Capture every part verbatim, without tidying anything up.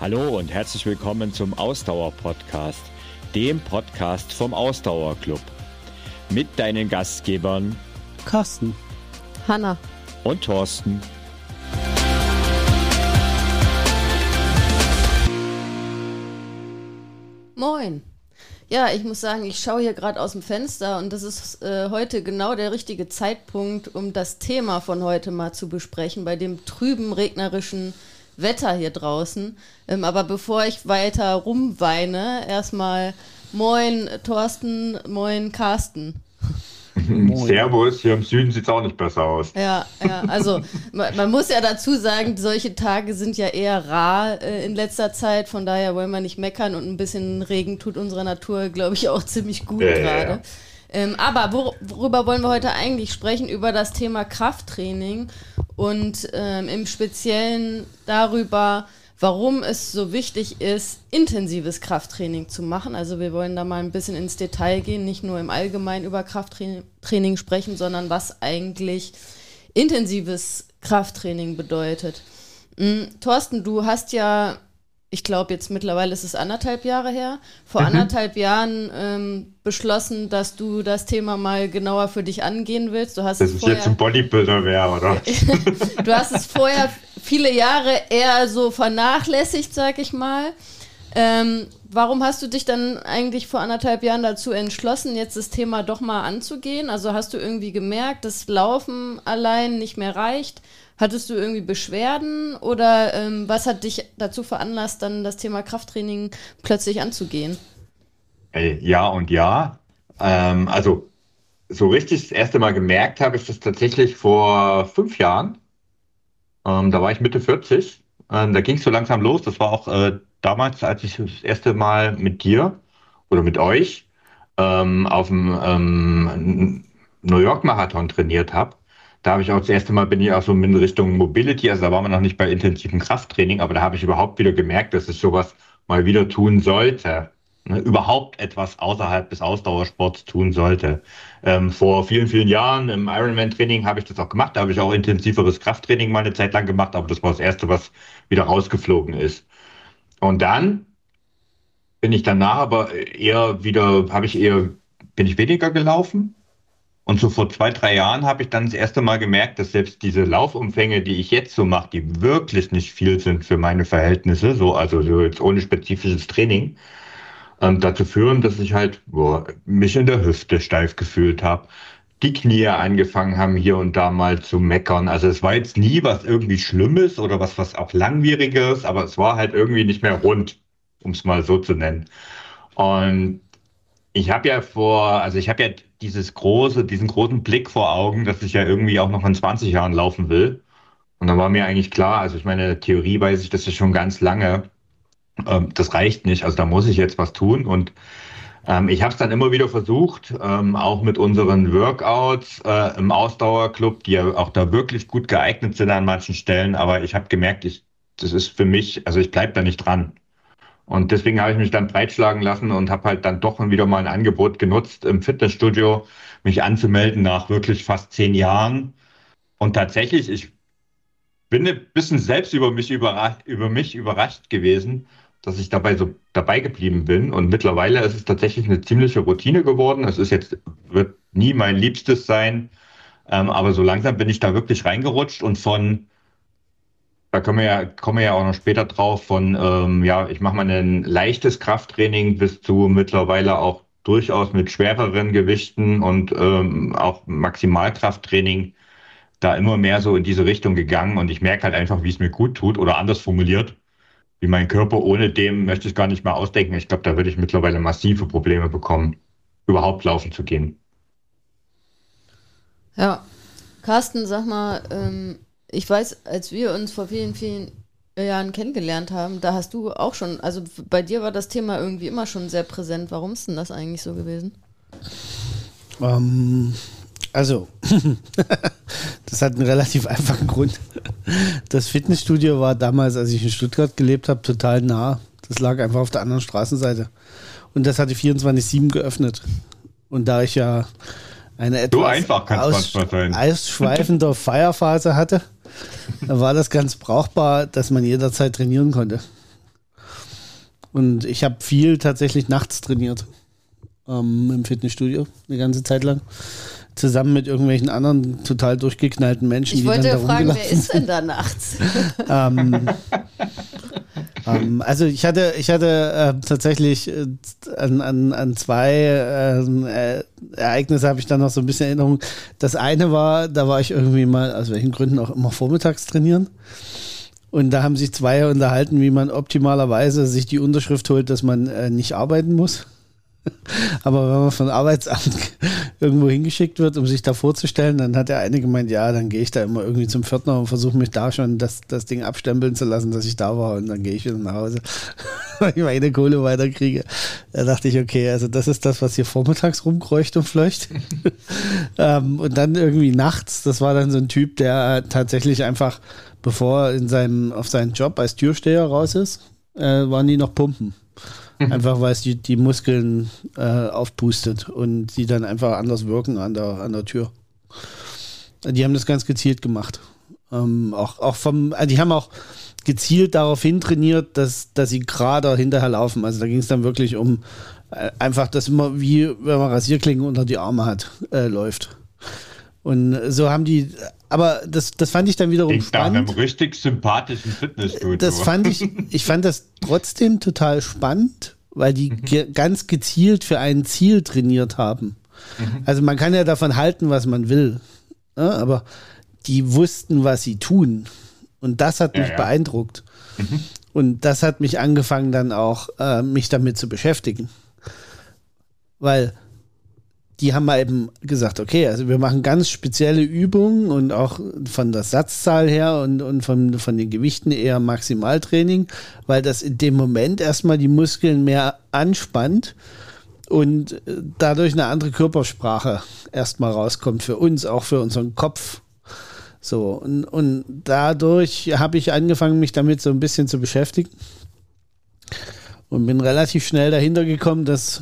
Hallo und herzlich willkommen zum Ausdauer-Podcast, dem Podcast vom Ausdauerclub. Mit deinen Gastgebern Carsten, Hanna und Thorsten. Moin. Ja, ich muss sagen, ich schaue hier gerade aus dem Fenster und das ist äh, heute genau der richtige Zeitpunkt, um das Thema von heute mal zu besprechen, bei dem trüben, regnerischen Wetter hier draußen. Ähm, aber bevor ich weiter rumweine, erstmal moin Thorsten, moin Carsten. Servus, hier im Süden sieht es auch nicht besser aus. Ja, ja, also man, man muss ja dazu sagen, solche Tage sind ja eher rar äh, in letzter Zeit, von daher wollen wir nicht meckern und ein bisschen Regen tut unserer Natur, glaube ich, auch ziemlich gut ja, gerade. Ja. Ähm, aber wor- worüber wollen wir heute eigentlich sprechen? Über das Thema Krafttraining und ähm, im Speziellen darüber, warum es so wichtig ist, intensives Krafttraining zu machen. Also wir wollen da mal ein bisschen ins Detail gehen, nicht nur im Allgemeinen über Krafttraining sprechen, sondern was eigentlich intensives Krafttraining bedeutet. Mhm. Thorsten, du hast ja, ich glaube jetzt mittlerweile ist es anderthalb Jahre her, vor mhm. anderthalb Jahren ähm, beschlossen, dass du das Thema mal genauer für dich angehen willst. Du hast dass es ich vorher, jetzt ein Bodybuilder wäre, oder? Du hast es vorher viele Jahre eher so vernachlässigt, sag ich mal. Ähm, warum hast du dich dann eigentlich vor anderthalb Jahren dazu entschlossen, jetzt das Thema doch mal anzugehen? Also hast du irgendwie gemerkt, dass Laufen allein nicht mehr reicht? Hattest du irgendwie Beschwerden oder ähm, was hat dich dazu veranlasst, dann das Thema Krafttraining plötzlich anzugehen? Ey, ja und ja. Ähm, also so richtig das erste Mal gemerkt habe ich das tatsächlich vor fünf Jahren. Ähm, da war ich Mitte vierzig. Ähm, da ging es so langsam los. Das war auch äh, damals, als ich das erste Mal mit dir oder mit euch ähm, auf dem ähm, New York Marathon trainiert habe. Da habe ich auch das erste Mal, bin ich auch so in Richtung Mobility, also da waren wir noch nicht bei intensivem Krafttraining, aber da habe ich überhaupt wieder gemerkt, dass ich sowas mal wieder tun sollte. Ne? Überhaupt etwas außerhalb des Ausdauersports tun sollte. Ähm, vor vielen, vielen Jahren im Ironman-Training habe ich das auch gemacht, da habe ich auch intensiveres Krafttraining mal eine Zeit lang gemacht, aber das war das Erste, was wieder rausgeflogen ist. Und dann bin ich danach aber eher wieder, habe ich eher, bin ich weniger gelaufen. Und so vor zwei, drei Jahren habe ich dann das erste Mal gemerkt, dass selbst diese Laufumfänge, die ich jetzt so mache, die wirklich nicht viel sind für meine Verhältnisse, so also so jetzt ohne spezifisches Training, ähm, dazu führen, dass ich halt boah, mich in der Hüfte steif gefühlt habe. Die Knie angefangen haben hier und da mal zu meckern. Also es war jetzt nie was irgendwie Schlimmes oder was, was auch Langwieriges, aber es war halt irgendwie nicht mehr rund, um es mal so zu nennen. Und ich habe ja vor, also ich habe ja dieses große, diesen großen Blick vor Augen, dass ich ja irgendwie auch noch in zwanzig Jahren laufen will. Und dann war mir eigentlich klar, also ich meine, Theorie weiß ich, das ist schon ganz lange. Ähm, das reicht nicht, also da muss ich jetzt was tun. Und ähm, ich habe es dann immer wieder versucht, ähm, auch mit unseren Workouts äh, im Ausdauerclub, die ja auch da wirklich gut geeignet sind an manchen Stellen. Aber ich habe gemerkt, ich, das ist für mich, also ich bleib da nicht dran. Und deswegen habe ich mich dann breitschlagen lassen und habe halt dann doch wieder mal ein Angebot genutzt, im Fitnessstudio mich anzumelden nach wirklich fast zehn Jahren. Und tatsächlich, ich bin ein bisschen selbst über mich überrascht, über mich überrascht gewesen, dass ich dabei so dabei geblieben bin. Und mittlerweile ist es tatsächlich eine ziemliche Routine geworden. Es ist jetzt, wird nie mein Liebstes sein. Ähm, aber so langsam bin ich da wirklich reingerutscht und von Da kommen wir ja, kommen wir ja auch noch später drauf von, ähm, ja, ich mache mal ein leichtes Krafttraining bis zu mittlerweile auch durchaus mit schwereren Gewichten und ähm, auch Maximalkrafttraining da immer mehr so in diese Richtung gegangen und ich merke halt einfach, wie es mir gut tut oder anders formuliert, wie mein Körper ohne dem möchte ich gar nicht mehr ausdenken. Ich glaube, da würde ich mittlerweile massive Probleme bekommen, überhaupt laufen zu gehen. Ja, Carsten, sag mal, ähm, ich weiß, als wir uns vor vielen, vielen Jahren kennengelernt haben, da hast du auch schon, also bei dir war das Thema irgendwie immer schon sehr präsent. Warum ist denn das eigentlich so gewesen? Ähm, also, das hat einen relativ einfachen Grund. Das Fitnessstudio war damals, als ich in Stuttgart gelebt habe, total nah. Das lag einfach auf der anderen Straßenseite. Und das hatte vierundzwanzig sieben geöffnet. Und da ich ja eine etwas so einfach kann es aus, manchmal sein. ausschweifende Feierphase hatte, da war das ganz brauchbar, dass man jederzeit trainieren konnte. Und ich habe viel tatsächlich nachts trainiert. Ähm, im Fitnessstudio, eine ganze Zeit lang. Zusammen mit irgendwelchen anderen total durchgeknallten Menschen. Ich die wollte dann da fragen, wer rumgelaufen ist denn da nachts? ähm, ähm, also ich hatte, ich hatte äh, tatsächlich äh, an, an, an zwei äh, Ereignisse habe ich dann noch so ein bisschen Erinnerung. Das eine war, da war ich irgendwie mal, aus welchen Gründen auch immer, vormittags trainieren. Und da haben sich zwei unterhalten, wie man optimalerweise sich die Unterschrift holt, dass man äh, nicht arbeiten muss. Aber wenn man von Arbeitsamt irgendwo hingeschickt wird, um sich da vorzustellen, dann hat der eine gemeint, ja, dann gehe ich da immer irgendwie zum Pförtner und versuche mich da schon das, das Ding abstempeln zu lassen, dass ich da war, und dann gehe ich wieder nach Hause, weil ich meine Kohle weiterkriege. Da dachte ich, okay, also das ist das, was hier vormittags rumkreucht und fleucht. ähm, und dann irgendwie nachts, das war dann so ein Typ, der tatsächlich einfach, bevor er in seinem, auf seinen Job als Türsteher raus ist, äh, waren die noch pumpen. Einfach weil es die, die Muskeln äh, aufpustet und die dann einfach anders wirken an der, an der Tür. Die haben das ganz gezielt gemacht. Ähm, auch, auch vom, also die haben auch gezielt darauf hin trainiert, dass, dass sie gerade hinterher laufen. Also da ging es dann wirklich um äh, einfach, dass immer wie wenn man Rasierklingen unter die Arme hat, äh, läuft. Und so haben die, aber das, das fand ich dann wiederum Ich da in spannend. einem richtig sympathischen Fitnessstudio. Das fand ich, ich fand das trotzdem total spannend, weil die ge- ganz gezielt für ein Ziel trainiert haben. Mhm. Also man kann ja davon halten, was man will, ne? Aber die wussten, was sie tun. Und das hat ja, mich ja. beeindruckt. Mhm. Und das hat mich angefangen, dann auch äh, mich damit zu beschäftigen. Weil die haben mal eben gesagt, okay, also wir machen ganz spezielle Übungen und auch von der Satzzahl her und, und von, von den Gewichten eher Maximaltraining, weil das in dem Moment erstmal die Muskeln mehr anspannt und dadurch eine andere Körpersprache erstmal rauskommt für uns, auch für unseren Kopf. So, und, und dadurch habe ich angefangen, mich damit so ein bisschen zu beschäftigen und bin relativ schnell dahinter gekommen, dass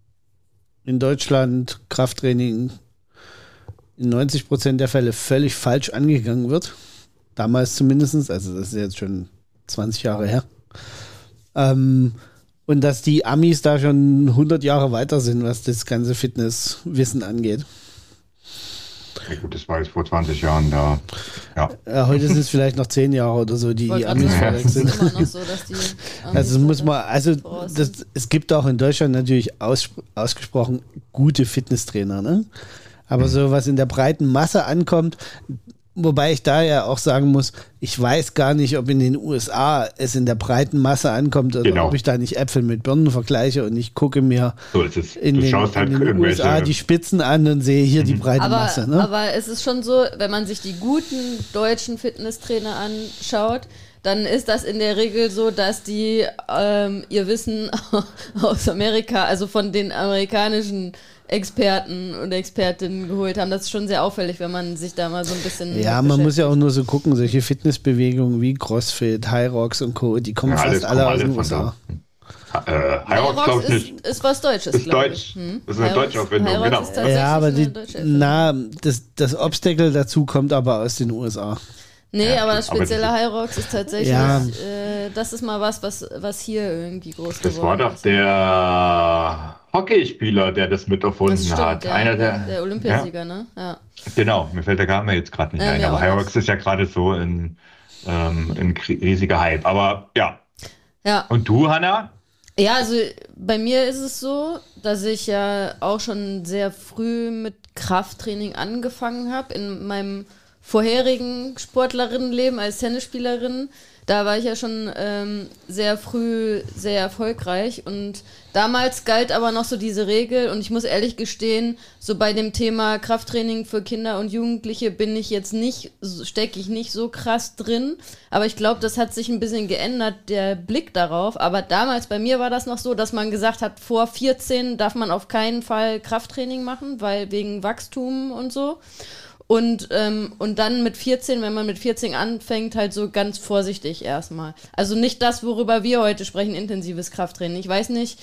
in Deutschland Krafttraining in neunzig Prozent der Fälle völlig falsch angegangen wird. Damals zumindest, also das ist jetzt schon zwanzig Jahre her. Ähm, und dass die Amis da schon hundert Jahre weiter sind, was das ganze Fitnesswissen angeht. Ja gut, das war jetzt vor zwanzig Jahren da. Ja. Äh, heute sind es vielleicht noch zehn Jahre oder so, die die Amis vorweg sind. Immer noch so, dass die Also muss man, also das, es gibt auch in Deutschland natürlich aus, ausgesprochen gute Fitnesstrainer, ne? Aber mhm. so was in der breiten Masse ankommt, wobei ich da ja auch sagen muss, ich weiß gar nicht, ob in den U S A es in der breiten Masse ankommt oder genau. ob ich da nicht Äpfel mit Birnen vergleiche und ich gucke mir so ist es. in du den, schaust halt in den U S A die Spitzen an und sehe hier mhm. die breite aber, Masse. Ne? Aber es ist schon so, wenn man sich die guten deutschen Fitnesstrainer anschaut, dann ist das in der Regel so, dass die ähm, ihr Wissen aus Amerika, also von den amerikanischen Experten und Expertinnen geholt haben. Das ist schon sehr auffällig, wenn man sich da mal so ein bisschen Ja, man muss ja auch nur so gucken, solche Fitnessbewegungen wie CrossFit, High Rocks und Co., die kommen ja, fast alle aus den U S A. Äh, High Rocks, glaube ich nicht. Ist, ist was Deutsches, ist Deutsch. Hm? Das ist eine deutsche Erfindung, genau. Ja, aber die, na, das, das Obstacle dazu kommt aber aus den U S A. Nee, ja, aber das spezielle aber High Rocks ist tatsächlich, ja. äh, das ist mal was, was, was hier irgendwie groß das geworden ist. Das war doch der Hockeyspieler, der das mit erfunden das stimmt, hat. Der, Einer der, der, der Olympiasieger, ja. ne? Ja. Genau, mir fällt der Name jetzt gerade nicht ja, ein, aber High Rocks ist ja gerade so ein, ähm, ein riesiger Hype. Aber ja. ja. Und du, Hanna? Ja, also bei mir ist es so, dass ich ja auch schon sehr früh mit Krafttraining angefangen habe. In meinem vorherigen Sportlerinnenleben als Tennisspielerin, da war ich ja schon ähm, sehr früh sehr erfolgreich und damals galt aber noch so diese Regel und ich muss ehrlich gestehen, so bei dem Thema Krafttraining für Kinder und Jugendliche bin ich jetzt nicht, stecke ich nicht so krass drin, aber ich glaube, das hat sich ein bisschen geändert, der Blick darauf, aber damals bei mir war das noch so, dass man gesagt hat, vor vierzehn darf man auf keinen Fall Krafttraining machen, weil wegen Wachstum und so. Und, ähm, und dann mit vierzehn, wenn man mit vierzehn anfängt, halt so ganz vorsichtig erstmal. Also nicht das, worüber wir heute sprechen, intensives Krafttraining. Ich weiß nicht,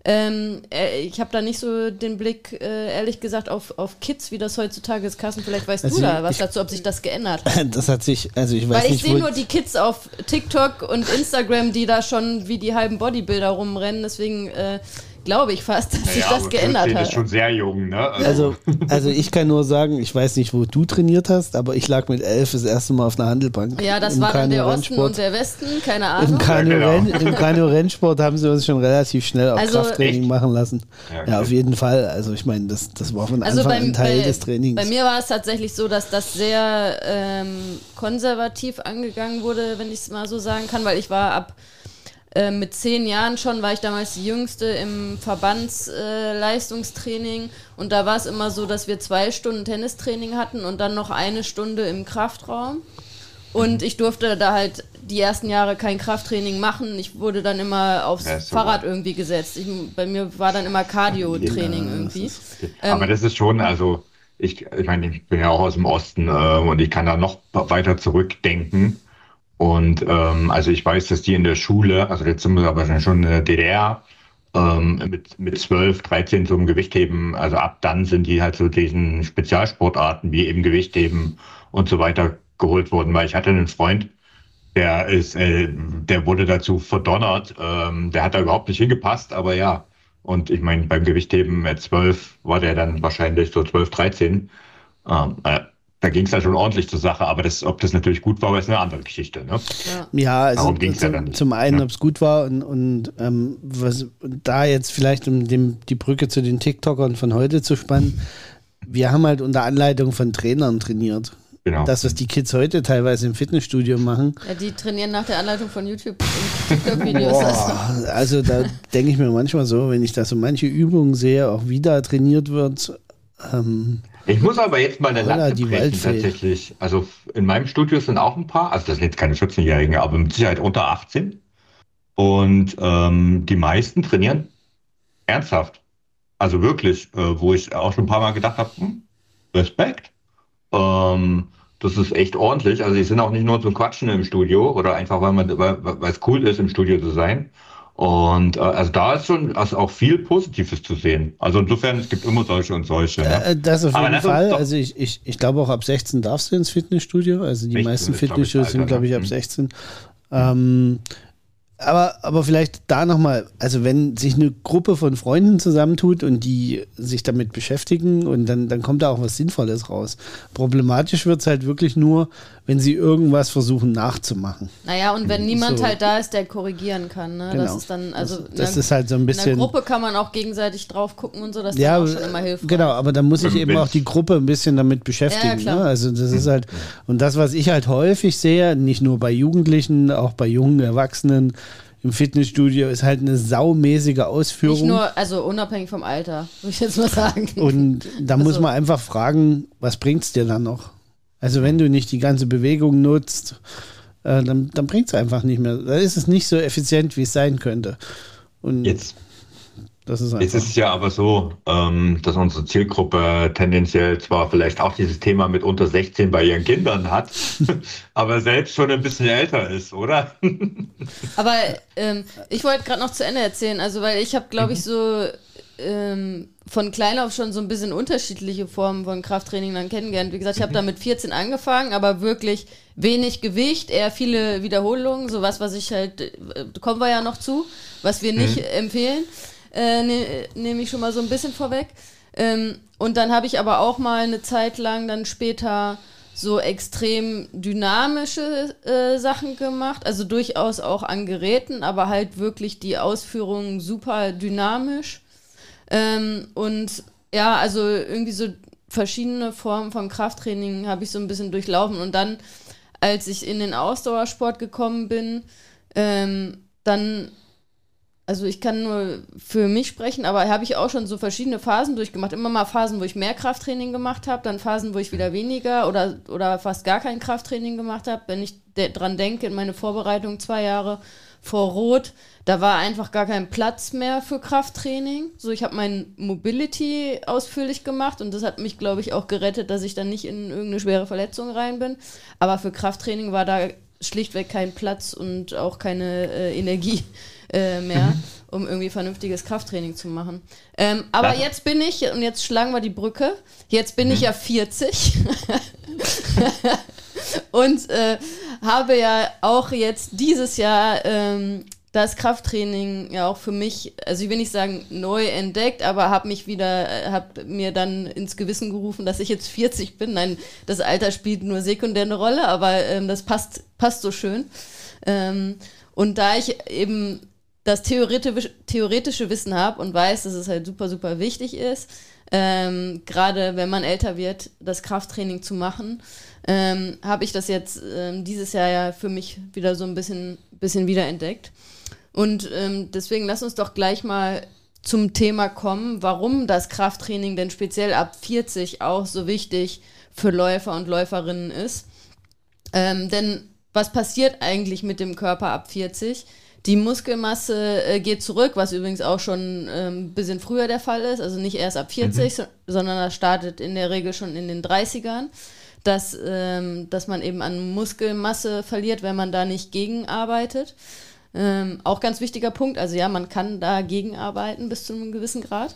Ähm, äh, ich habe da nicht so den Blick, äh, ehrlich gesagt, auf, auf Kids, wie das heutzutage ist. Carsten, vielleicht weißt Also du da ich- was dazu, ob sich das geändert hat. Das hat sich, also ich weiß Weil ich nicht, sehe wo, nur die Kids auf TikTok und Instagram, die da schon wie die halben Bodybuilder rumrennen. Deswegen äh, glaube ich fast, dass sich Ja, das aber geändert vierzehn hat. ist schon sehr jung, ne? also, also ich kann nur sagen, ich weiß nicht, wo du trainiert hast, aber ich lag mit elf das erste Mal auf einer Handelbank. Ja, das Im war dann der Kanu-Rennsport. Osten und der Westen, keine Im Ahnung. Kanu-Renn- Ja, genau. im Kanu-Rennsport haben sie uns schon relativ schnell auch Also- Krafttraining Echt? machen lassen. Ja, Ja, okay. auf jeden Fall. Also ich meine, das, das war von Also Anfang bei, an Teil bei, des Trainings. bei mir war es tatsächlich so, dass das sehr ähm, konservativ angegangen wurde, wenn ich es mal so sagen kann, weil ich war ab äh, mit zehn Jahren schon, war ich damals die Jüngste im Verbandsleistungstraining äh, Leistungstraining. Und da war es immer so, dass wir zwei Stunden Tennistraining hatten und dann noch eine Stunde im Kraftraum. Und ich durfte da halt die ersten Jahre kein Krafttraining machen. Ich wurde dann immer aufs Ja, ist so Fahrrad gut. irgendwie gesetzt. Ich, bei mir war dann immer Cardio-Training Ja, das irgendwie. ist- Aber das ist schon, also ich, ich meine, ich bin ja auch aus dem Osten äh, und ich kann da noch weiter zurückdenken. Und ähm, also ich weiß, dass die in der Schule, also jetzt sind wir aber schon in der D D R, ähm, mit, mit zwölf, dreizehn so im Gewichtheben, also ab dann sind die halt so diesen Spezialsportarten wie eben Gewichtheben und so weiter geholt worden, weil ich hatte einen Freund, der ist, äh, der wurde dazu verdonnert, ähm, der hat da überhaupt nicht hingepasst, aber ja. Und ich meine, beim Gewichtheben mit zwölf war der dann wahrscheinlich so zwölf, dreizehn. Ähm, äh, da ging es ja schon ordentlich zur Sache, aber das, ob das natürlich gut war, ist eine andere Geschichte. Ne? Ja. Ja, also Darum ging's ja dann zum, nicht. zum einen, Ja. ob es gut war und, und ähm, was da jetzt vielleicht, um dem, die Brücke zu den TikTokern von heute zu spannen, wir haben halt unter Anleitung von Trainern trainiert. Genau. Das, was die Kids heute teilweise im Fitnessstudio machen, Ja, die trainieren nach der Anleitung von YouTube und TikTok-Videos. Also. boah, also da denke ich mir manchmal so, wenn ich da so manche Übungen sehe, auch wie da trainiert wird, ähm, Ich muss aber jetzt mal eine Oder Lanze die brechen, Waldfee. tatsächlich. Also in meinem Studio sind auch ein paar, also das sind jetzt keine vierzehn-Jährigen, aber mit Sicherheit unter achtzehn. Und ähm, die meisten trainieren ernsthaft. Also wirklich, äh, wo ich auch schon ein paar Mal gedacht habe, hm, Respekt. Ähm, das ist echt ordentlich. Also die sind auch nicht nur zum Quatschen im Studio oder einfach, weil man, weil, weil es cool ist, im Studio zu sein. Und äh, also da ist schon also auch viel Positives zu sehen. Also insofern, es gibt immer solche und solche. Ne? äh, das auf Aber jeden lass uns Fall. doch- Also ich, ich, ich glaube auch ab sechzehn darfst du ins Fitnessstudio. Also die sechzehn meisten ist, glaub ich, Fitnessstudios sind, Alter, glaube ich, ne? ab Mhm. sechzehn. Ähm, aber, aber vielleicht da nochmal, also wenn sich eine Gruppe von Freunden zusammentut und die sich damit beschäftigen und dann, dann kommt da auch was Sinnvolles raus. Problematisch wird es halt wirklich nur, wenn sie irgendwas versuchen nachzumachen. Naja, und wenn niemand So. halt da ist, der korrigieren kann. Ne? Genau. Das ist dann, also das in das der- ist halt so ein in der bisschen. Gruppe kann man auch gegenseitig drauf gucken und so, das ist Ja, dann auch schon immer hilfreich. genau, aber dann muss ich Ähm, eben auch wenn's- die Gruppe ein bisschen damit beschäftigen. Ja, ja, klar. Ne? Also das ist halt, und das, was ich halt häufig sehe, nicht nur bei Jugendlichen, auch bei jungen Erwachsenen im Fitnessstudio, ist halt eine saumäßige Ausführung. Nicht nur, also unabhängig vom Alter, würde ich jetzt mal sagen. Und da muss Also- man einfach fragen, was bringt's dir dann noch? Also wenn du nicht die ganze Bewegung nutzt, äh, dann, dann bringt's einfach nicht mehr. Da ist es nicht so effizient, wie es sein könnte. Und Jetzt das ist Jetzt einfach. ist es ja aber so, ähm, dass unsere Zielgruppe tendenziell zwar vielleicht auch dieses Thema mit unter sechzehn bei ihren Kindern hat, aber selbst schon ein bisschen älter ist, oder? Aber ähm, ich wollte gerade noch zu Ende erzählen, also weil ich habe, glaube ich, so ähm, von klein auf schon so ein bisschen unterschiedliche Formen von Krafttraining dann kennengelernt. Wie gesagt, ich habe da mit vierzehn angefangen, aber wirklich wenig Gewicht, eher viele Wiederholungen, sowas, was ich halt, äh, kommen wir ja noch zu, was wir nicht empfehlen, äh, ne, nehme ich schon mal so ein bisschen vorweg. Ähm, und dann habe ich aber auch mal eine Zeit lang dann später so extrem dynamische äh, Sachen gemacht, also durchaus auch an Geräten, aber halt wirklich die Ausführungen super dynamisch. Ähm, und ja, also irgendwie so verschiedene Formen von Krafttraining habe ich so ein bisschen durchlaufen. Und dann, als ich in den Ausdauersport gekommen bin, ähm, dann, also ich kann nur für mich sprechen, aber habe ich auch schon so verschiedene Phasen durchgemacht. Immer mal Phasen, wo ich mehr Krafttraining gemacht habe, dann Phasen, wo ich wieder weniger oder, oder fast gar kein Krafttraining gemacht habe. Wenn ich de- dran denke, in meine Vorbereitung zwei Jahre vor Rot, da war einfach gar kein Platz mehr für Krafttraining. So, ich habe mein Mobility ausführlich gemacht und das hat mich, glaube ich, auch gerettet, dass ich dann nicht in irgendeine schwere Verletzung rein bin. Aber für Krafttraining war da schlichtweg kein Platz und auch keine äh, Energie äh, mehr. um irgendwie vernünftiges Krafttraining zu machen. Ähm, aber Ja. jetzt bin ich, und jetzt schlagen wir die Brücke, jetzt bin ich ja vierzig und äh, habe ja auch jetzt dieses Jahr ähm, das Krafttraining ja auch für mich, also ich will nicht sagen neu entdeckt, aber habe mich wieder, habe mir dann ins Gewissen gerufen, dass ich jetzt vierzig bin. Nein, das Alter spielt nur sekundär eine Rolle, aber ähm, das passt, passt so schön. Ähm, und da ich eben das theoretische, theoretische Wissen habe und weiß, dass es halt super, super wichtig ist, ähm, gerade wenn man älter wird, das Krafttraining zu machen, ähm, habe ich das jetzt ähm, dieses Jahr ja für mich wieder so ein bisschen, bisschen wiederentdeckt. Und ähm, deswegen lass uns doch gleich mal zum Thema kommen, warum das Krafttraining denn speziell ab vierzig auch so wichtig für Läufer und Läuferinnen ist. Ähm, denn was passiert eigentlich mit dem Körper ab vierzig? Die Muskelmasse äh, geht zurück, was übrigens auch schon ein ähm, bisschen früher der Fall ist, also nicht erst ab vierzig, mhm. so, sondern das startet in der Regel schon in den dreißigern, dass, ähm, dass man eben an Muskelmasse verliert, wenn man da nicht gegenarbeitet. Ähm, auch ganz wichtiger Punkt, also ja, man kann da gegenarbeiten bis zu einem gewissen Grad.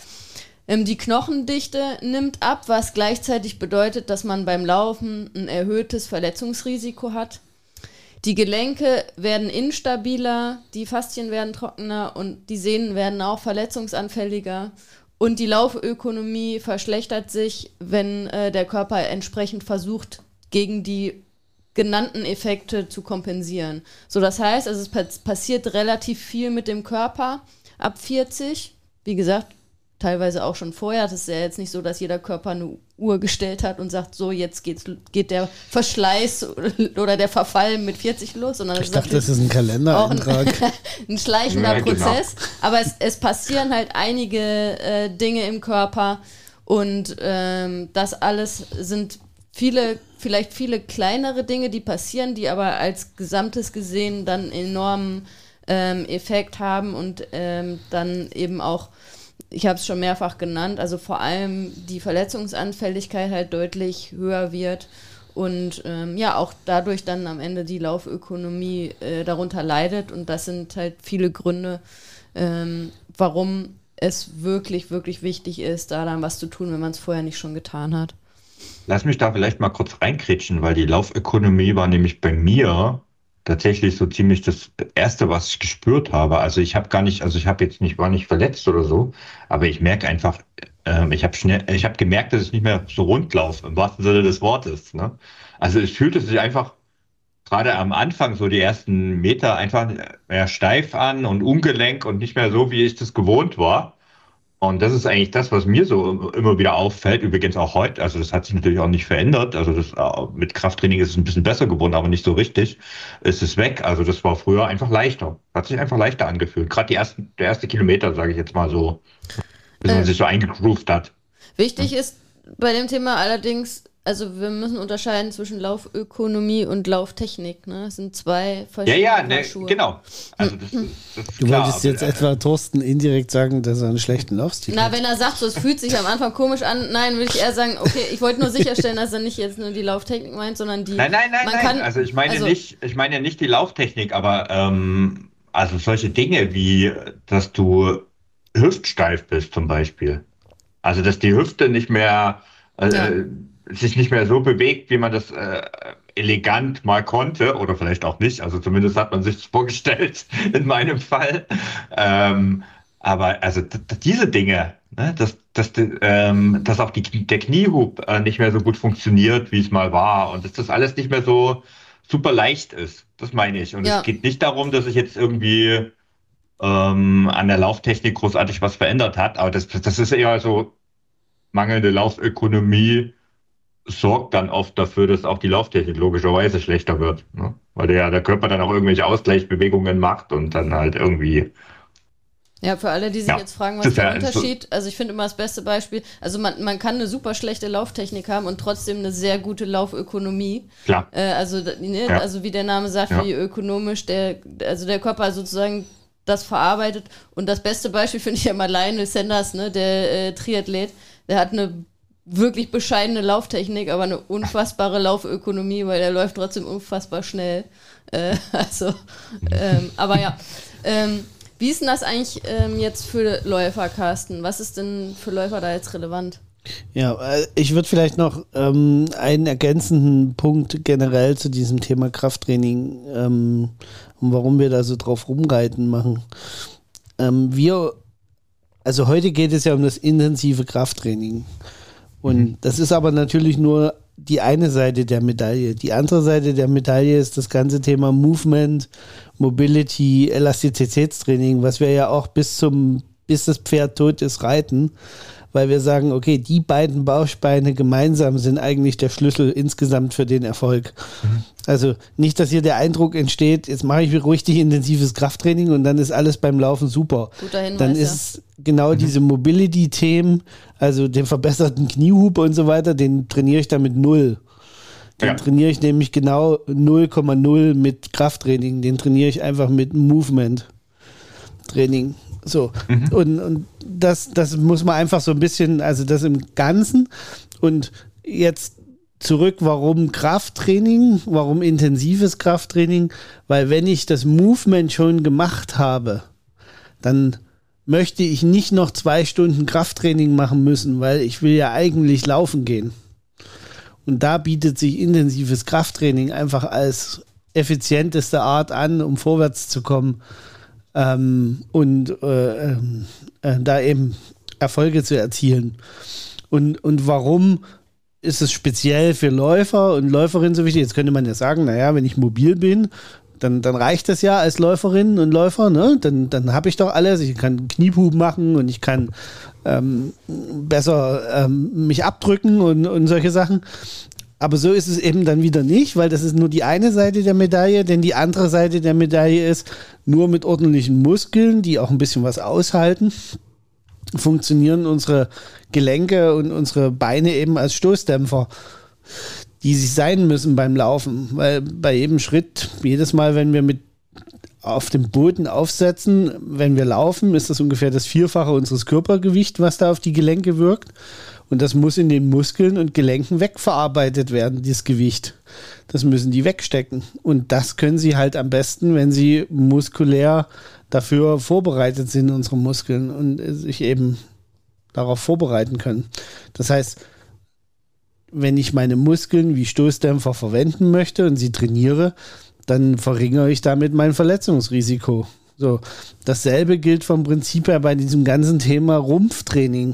Ähm, die Knochendichte nimmt ab, was gleichzeitig bedeutet, dass man beim Laufen ein erhöhtes Verletzungsrisiko hat. Die Gelenke werden instabiler, die Faszien werden trockener und die Sehnen werden auch verletzungsanfälliger. Und die Laufökonomie verschlechtert sich, wenn äh, der Körper entsprechend versucht, gegen die genannten Effekte zu kompensieren. So, das heißt, also es passiert relativ viel mit dem Körper ab vierzig. Wie gesagt, teilweise auch schon vorher. Das ist ja jetzt nicht so, dass jeder Körper eine Uhr gestellt hat und sagt, so, jetzt geht's, geht der Verschleiß oder der Verfall mit vierzig los. Sondern ich dachte, das ist ein Kalendereintrag. Auch ein, ein schleichender ja, Prozess. genau. Aber es, es passieren halt einige äh, Dinge im Körper und ähm, das alles sind viele, vielleicht viele kleinere Dinge, die passieren, die aber als Gesamtes gesehen dann enormen ähm, Effekt haben und ähm, dann eben auch, ich habe es schon mehrfach genannt, also vor allem die Verletzungsanfälligkeit halt deutlich höher wird und ähm, ja, auch dadurch dann am Ende die Laufökonomie äh, darunter leidet und das sind halt viele Gründe, ähm, warum es wirklich, wirklich wichtig ist, da dann was zu tun, wenn man es vorher nicht schon getan hat. Lass mich da vielleicht mal kurz reinkrätschen, weil die Laufökonomie war nämlich bei mir tatsächlich so ziemlich das Erste, was ich gespürt habe. Also ich habe gar nicht, also ich habe jetzt nicht, war nicht verletzt oder so, aber ich merke einfach, ähm, ich habe schnell, ich habe gemerkt, dass ich nicht mehr so rund laufe, im wahrsten Sinne des Wortes. Ne? Also es fühlte sich einfach gerade am Anfang so die ersten Meter einfach mehr steif an und ungelenk und nicht mehr so, wie ich das gewohnt war. Und das ist eigentlich das, was mir so immer wieder auffällt. Übrigens auch heute. Also das hat sich natürlich auch nicht verändert. Also das mit Krafttraining ist es ein bisschen besser geworden, aber nicht so richtig. Es ist weg. Also das war früher einfach leichter. Hat sich einfach leichter angefühlt. Gerade die ersten, der erste Kilometer, sage ich jetzt mal so, bis man äh, sich so eingegroovt hat. Wichtig ja. ist bei dem Thema allerdings, also wir müssen unterscheiden zwischen Laufökonomie und Lauftechnik. Ne? Das sind zwei verschiedene Ja, ja, ne, Schuhe. genau. Also das, das ist du klar, wolltest jetzt aber, etwa Thorsten indirekt sagen, dass er einen schlechten Laufstil Na, hat. wenn er sagt, so, es fühlt sich am Anfang komisch an, nein, würde ich eher sagen, okay, ich wollte nur sicherstellen, dass er nicht jetzt nur die Lauftechnik meint, sondern die... Nein, nein, nein, man nein. Kann, also ich meine also, nicht, ich meine nicht die Lauftechnik, aber ähm, also solche Dinge wie, dass du hüftsteif bist zum Beispiel. Also dass die Hüfte nicht mehr äh, Ja. sich nicht mehr so bewegt, wie man das äh, elegant mal konnte oder vielleicht auch nicht. Also zumindest hat man sich das vorgestellt in meinem Fall. Ähm, aber also d- d- diese Dinge, ne, dass, dass, ähm, dass auch die, der Kniehub äh, nicht mehr so gut funktioniert, wie es mal war und dass das alles nicht mehr so super leicht ist. Das meine ich. Und Ja. es geht nicht darum, dass ich jetzt irgendwie ähm, an der Lauftechnik großartig was verändert hat, aber das, das ist eher so mangelnde Laufökonomie sorgt dann oft dafür, dass auch die Lauftechnik logischerweise schlechter wird. Ne? Weil der, der Körper dann auch irgendwelche Ausgleichsbewegungen macht und dann halt irgendwie. Ja, für alle, die sich Ja, jetzt fragen, was das ist der ja Unterschied, also ich finde immer das beste Beispiel, also man, man kann eine super schlechte Lauftechnik haben und trotzdem eine sehr gute Laufökonomie. Klar. Äh, also, ne, Ja. also wie der Name sagt, Ja. wie ökonomisch der, also der Körper sozusagen das verarbeitet. Und das beste Beispiel finde ich ja mal Lionel Sanders, ne, der äh, Triathlet, der hat eine wirklich bescheidene Lauftechnik, aber eine unfassbare Laufökonomie, weil der läuft trotzdem unfassbar schnell. Äh, also, ähm, aber ja, ähm, Wie ist denn das eigentlich ähm, jetzt für Läufer, Carsten? Was ist denn für Läufer da jetzt relevant? Ja, ich würde vielleicht noch ähm, einen ergänzenden Punkt generell zu diesem Thema Krafttraining ähm, und warum wir da so drauf rumreiten machen. Ähm, wir, also heute geht es ja um das intensive Krafttraining. Und mhm. das ist aber natürlich nur die eine Seite der Medaille. Die andere Seite der Medaille ist das ganze Thema Movement, Mobility, Elastizitätstraining, was wir ja auch bis zum, bis das Pferd tot ist, reiten, weil wir sagen, okay, die beiden Bausteine gemeinsam sind eigentlich der Schlüssel insgesamt für den Erfolg. Mhm. Also nicht, dass hier der Eindruck entsteht, jetzt mache ich richtig intensives Krafttraining und dann ist alles beim Laufen super. Guter Hinweis, dann ist ja. genau mhm. diese Mobility-Themen, also den verbesserten Kniehub und so weiter, den trainiere ich damit null. Den ja. trainiere ich nämlich genau null Komma null mit Krafttraining. Den trainiere ich einfach mit Movement-Training. So. Mhm. Und, und das, das muss man einfach so ein bisschen, also das im Ganzen. Und jetzt zurück, warum Krafttraining? Warum intensives Krafttraining? Weil wenn ich das Movement schon gemacht habe, dann möchte ich nicht noch zwei Stunden Krafttraining machen müssen, weil ich will ja eigentlich laufen gehen. Und da bietet sich intensives Krafttraining einfach als effizienteste Art an, um vorwärts zu kommen ähm, und äh, äh, da eben Erfolge zu erzielen. Und, und warum ist es speziell für Läufer und Läuferinnen so wichtig? Jetzt könnte man ja sagen, naja, wenn ich mobil bin, dann, dann reicht das ja als Läuferinnen und Läufer, ne? Dann, dann habe ich doch alles. Ich kann Kniehub machen und ich kann ähm, besser ähm, mich abdrücken und, und solche Sachen. Aber so ist es eben dann wieder nicht, weil das ist nur die eine Seite der Medaille, denn die andere Seite der Medaille ist, nur mit ordentlichen Muskeln, die auch ein bisschen was aushalten, funktionieren unsere Gelenke und unsere Beine eben als Stoßdämpfer, die sie sein müssen beim Laufen, weil bei jedem Schritt, jedes Mal, wenn wir mit auf dem Boden aufsetzen, wenn wir laufen, ist das ungefähr das Vierfache unseres Körpergewichts, was da auf die Gelenke wirkt. Und das muss in den Muskeln und Gelenken wegverarbeitet werden, dieses Gewicht. Das müssen die wegstecken. Und das können sie halt am besten, wenn sie muskulär dafür vorbereitet sind, unsere Muskeln, und sich eben darauf vorbereiten können. Das heißt, wenn ich meine Muskeln wie Stoßdämpfer verwenden möchte und sie trainiere, dann verringere ich damit mein Verletzungsrisiko. So, dasselbe gilt vom Prinzip her bei diesem ganzen Thema Rumpftraining.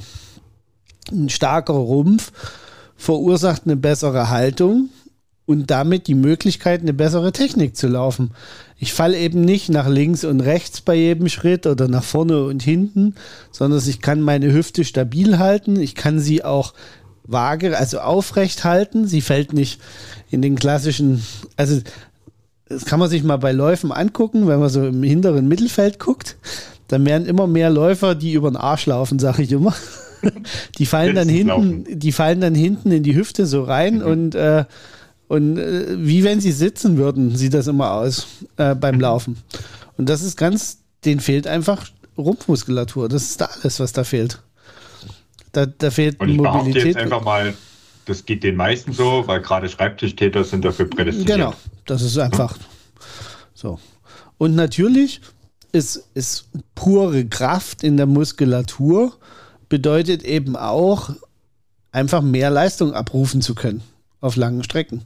Ein starker Rumpf verursacht eine bessere Haltung und damit die Möglichkeit, eine bessere Technik zu laufen. Ich falle eben nicht nach links und rechts bei jedem Schritt oder nach vorne und hinten, sondern ich kann meine Hüfte stabil halten. Ich kann sie auch vage, also aufrecht halten. Sie fällt nicht in den klassischen, also das kann man sich mal bei Läufen angucken, wenn man so im hinteren Mittelfeld guckt, dann werden immer mehr Läufer, die über den Arsch laufen, sage ich immer. Die fallen dann hinten, die fallen dann hinten in die Hüfte so rein mhm. und, äh, und äh, wie wenn sie sitzen würden, sieht das immer aus äh, beim mhm. Laufen. Und das ist ganz, denen fehlt einfach Rumpfmuskulatur. Das ist da alles, was da fehlt. Da, da fehlt und ich Mobilität. behaupte jetzt einfach mal, das geht den meisten so, weil gerade Schreibtischtäter sind dafür prädestiniert. Genau, das ist einfach so. Und natürlich ist, ist pure Kraft in der Muskulatur bedeutet eben auch, einfach mehr Leistung abrufen zu können auf langen Strecken.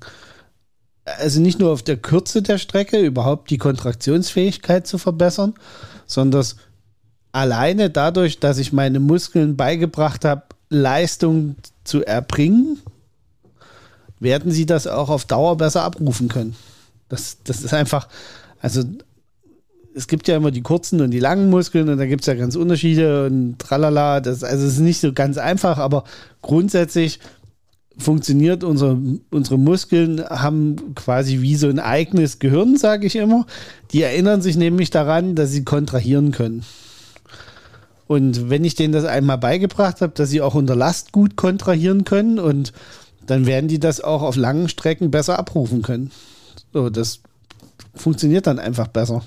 Also nicht nur auf der Kürze der Strecke überhaupt die Kontraktionsfähigkeit zu verbessern, sondern alleine dadurch, dass ich meine Muskeln beigebracht habe, Leistung zu erbringen, werden sie das auch auf Dauer besser abrufen können. Das, das ist einfach, also es gibt ja immer die kurzen und die langen Muskeln und da gibt es ja ganz Unterschiede und tralala, das, also es ist nicht so ganz einfach, aber grundsätzlich funktioniert unsere, unsere Muskeln, haben quasi wie so ein eigenes Gehirn, sage ich immer. Die erinnern sich nämlich daran, dass sie kontrahieren können. Und wenn ich denen das einmal beigebracht habe, dass sie auch unter Last gut kontrahieren können, und dann werden die das auch auf langen Strecken besser abrufen können. So, das funktioniert dann einfach besser.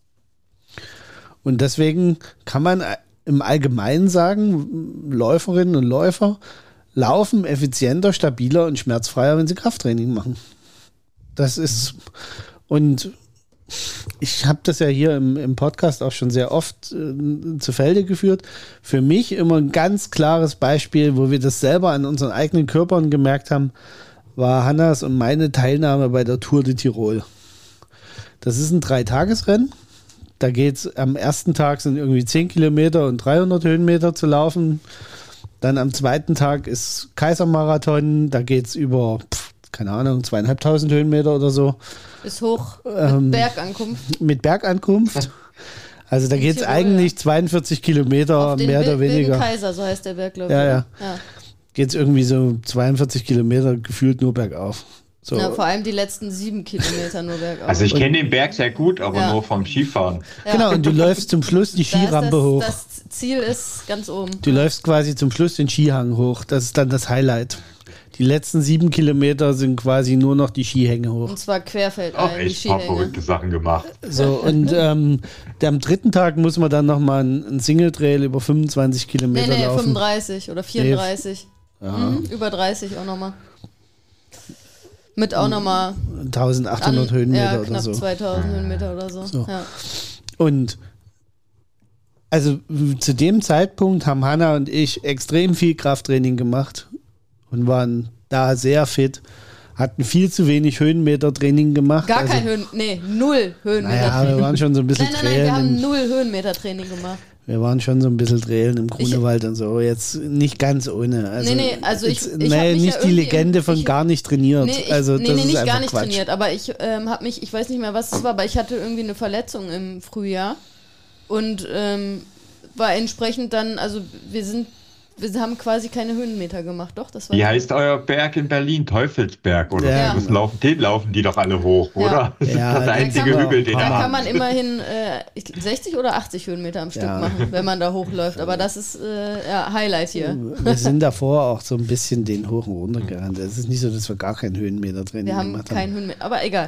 Und deswegen kann man im Allgemeinen sagen, Läuferinnen und Läufer laufen effizienter, stabiler und schmerzfreier, wenn sie Krafttraining machen. Das ist, und ich habe das ja hier im, im Podcast auch schon sehr oft äh, zu Felde geführt. Für mich immer ein ganz klares Beispiel, wo wir das selber an unseren eigenen Körpern gemerkt haben, war Hannas und meine Teilnahme bei der Tour de Tirol. Das ist ein Dreitagesrennen. Da geht es am ersten Tag sind irgendwie zehn Kilometer und dreihundert Höhenmeter zu laufen. Dann am zweiten Tag ist Kaisermarathon. Da geht es über, pf, keine Ahnung, zweieinhalbtausend Höhenmeter oder so. Ist hoch Ähm, mit Bergankunft. Mit Bergankunft. Also da In geht es Tirol, eigentlich zweiundvierzig Kilometer, Auf den mehr Wil- oder Wilden weniger. Kaiser, so heißt der Berg, glaube ich. Ja, ja. ja. Geht es irgendwie so zweiundvierzig Kilometer gefühlt nur bergauf. So. Ja, vor allem die letzten sieben Kilometer nur bergauf. Also ich kenne den Berg sehr gut, aber Ja. nur vom Skifahren. ja. Genau, und du läufst zum Schluss die Da ist Skirampe das, hoch. Das Ziel ist ganz oben. Du läufst quasi zum Schluss den Skihang hoch. Das ist dann das Highlight. Die letzten sieben Kilometer sind quasi nur noch die Skihänge hoch. Und zwar querfeldein, Auch die echt ein paar Skihänge. verrückte Sachen gemacht. So, und ähm, der, am dritten Tag muss man dann nochmal einen Single-Trail über fünfundzwanzig Nee, Kilometer nee, laufen. fünfunddreißig oder vierunddreißig. Ja, Mhm, über dreißig auch nochmal. Mit auch nochmal eintausendachthundert Höhenmeter ja, oder knapp so. zweitausend Höhenmeter oder so. So. Ja. Und also w- zu dem Zeitpunkt haben Hanna und ich extrem viel Krafttraining gemacht und waren da sehr fit, hatten viel zu wenig Höhenmeter-Training gemacht. Gar also, kein Höhen, nee, null Höhenmeter. Naja, wir waren schon so ein bisschen nein, nein, nein, wir haben Trälen. null Höhenmeter-Training gemacht. Wir waren schon so ein bisschen Trälen im Grunewald und so. Jetzt nicht ganz ohne. Also, Nee, nee, also ich- jetzt, ich hab nee, mich nicht ja die irgendwie Legende im- von ich- gar nicht trainiert. Nee, ich, also, nee, das nee, ist nicht einfach gar nicht Quatsch. trainiert, aber ich ähm, habe mich, ich weiß nicht mehr, was es war, aber ich hatte irgendwie eine Verletzung im Frühjahr und ähm, war entsprechend dann, also wir sind, wir haben quasi keine Höhenmeter gemacht, doch, das war Wie heißt euer Berg in Berlin? Teufelsberg oder Ja. so? Das laufen, den laufen die doch alle hoch, Ja. oder? Das ist Ja, das der den einzige kann man- Hügel, den Da er kann hat. man immerhin äh, ich, sechzig oder achtzig Höhenmeter am Stück Ja. machen, wenn man da hochläuft. Aber das ist äh, ja, Highlight hier. Wir sind davor auch so ein bisschen den hoch und runter gerannt. Es ist nicht so, dass wir gar kein Höhenmeter-Training Wir haben gemacht keinen haben. Höhenmeter, aber egal.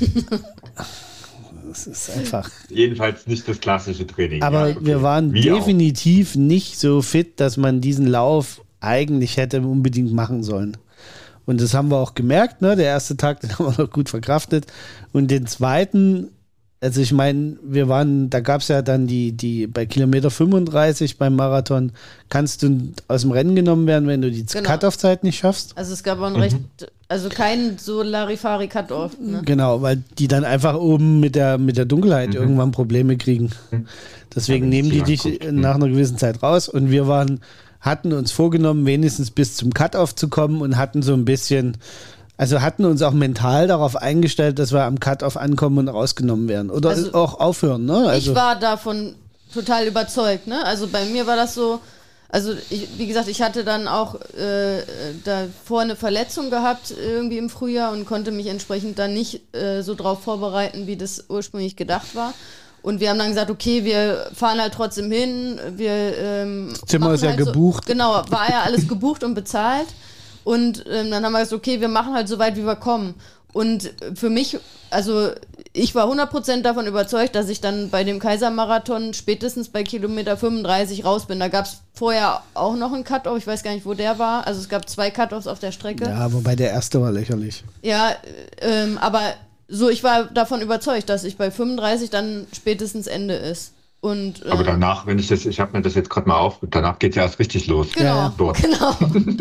Das ist einfach. Jedenfalls nicht das klassische Training. Aber Ja, okay. wir waren Wie auch. definitiv nicht so fit, dass man diesen Lauf eigentlich hätte unbedingt machen sollen. Und das haben wir auch gemerkt, ne? Der erste Tag, den haben wir noch gut verkraftet. Und den zweiten, also ich meine, wir waren, da gab es ja dann die, die, bei Kilometer fünfunddreißig beim Marathon, kannst du aus dem Rennen genommen werden, wenn du die Genau. Cut-Off-Zeit nicht schaffst. Also es gab auch ein recht, also kein so Larifari-Cut-Off. Ne? Genau, weil die dann einfach oben mit der, mit der Dunkelheit irgendwann Probleme kriegen. Deswegen Ja, wenn nehmen die es dich jemand guckt. nach einer gewissen Zeit raus und wir waren, hatten uns vorgenommen, wenigstens bis zum Cut-Off zu kommen und hatten so ein bisschen, also hatten uns auch mental darauf eingestellt, dass wir am Cut-Off ankommen und rausgenommen werden. Oder Also, auch aufhören, ne? Also, Ich war davon total überzeugt. Ne? Also bei mir war das so, also ich, wie gesagt, ich hatte dann auch äh, davor eine Verletzung gehabt irgendwie im Frühjahr und konnte mich entsprechend dann nicht äh, so drauf vorbereiten, wie das ursprünglich gedacht war. Und wir haben dann gesagt, okay, wir fahren halt trotzdem hin. Wir, ähm, Zimmer machen ist ja halt so- gebucht. Genau, war ja alles gebucht und bezahlt. Und ähm, dann haben wir gesagt, okay, wir machen halt so weit, wie wir kommen. Und für mich, also ich war hundert Prozent davon überzeugt, dass ich dann bei dem Kaisermarathon spätestens bei Kilometer fünfunddreißig raus bin. Da gab es vorher auch noch einen Cut-Off, ich weiß gar nicht, wo der war. Also es gab zwei Cut-Offs auf der Strecke. ja, wobei der erste war lächerlich. Ja, ähm, aber so, ich war davon überzeugt, dass ich bei fünfunddreißig dann spätestens Ende ist. Und, ähm, Aber danach, wenn ich das, ich habe mir das jetzt gerade mal auf, danach geht es ja erst richtig los. Genau, Ja, ja. Dort. genau.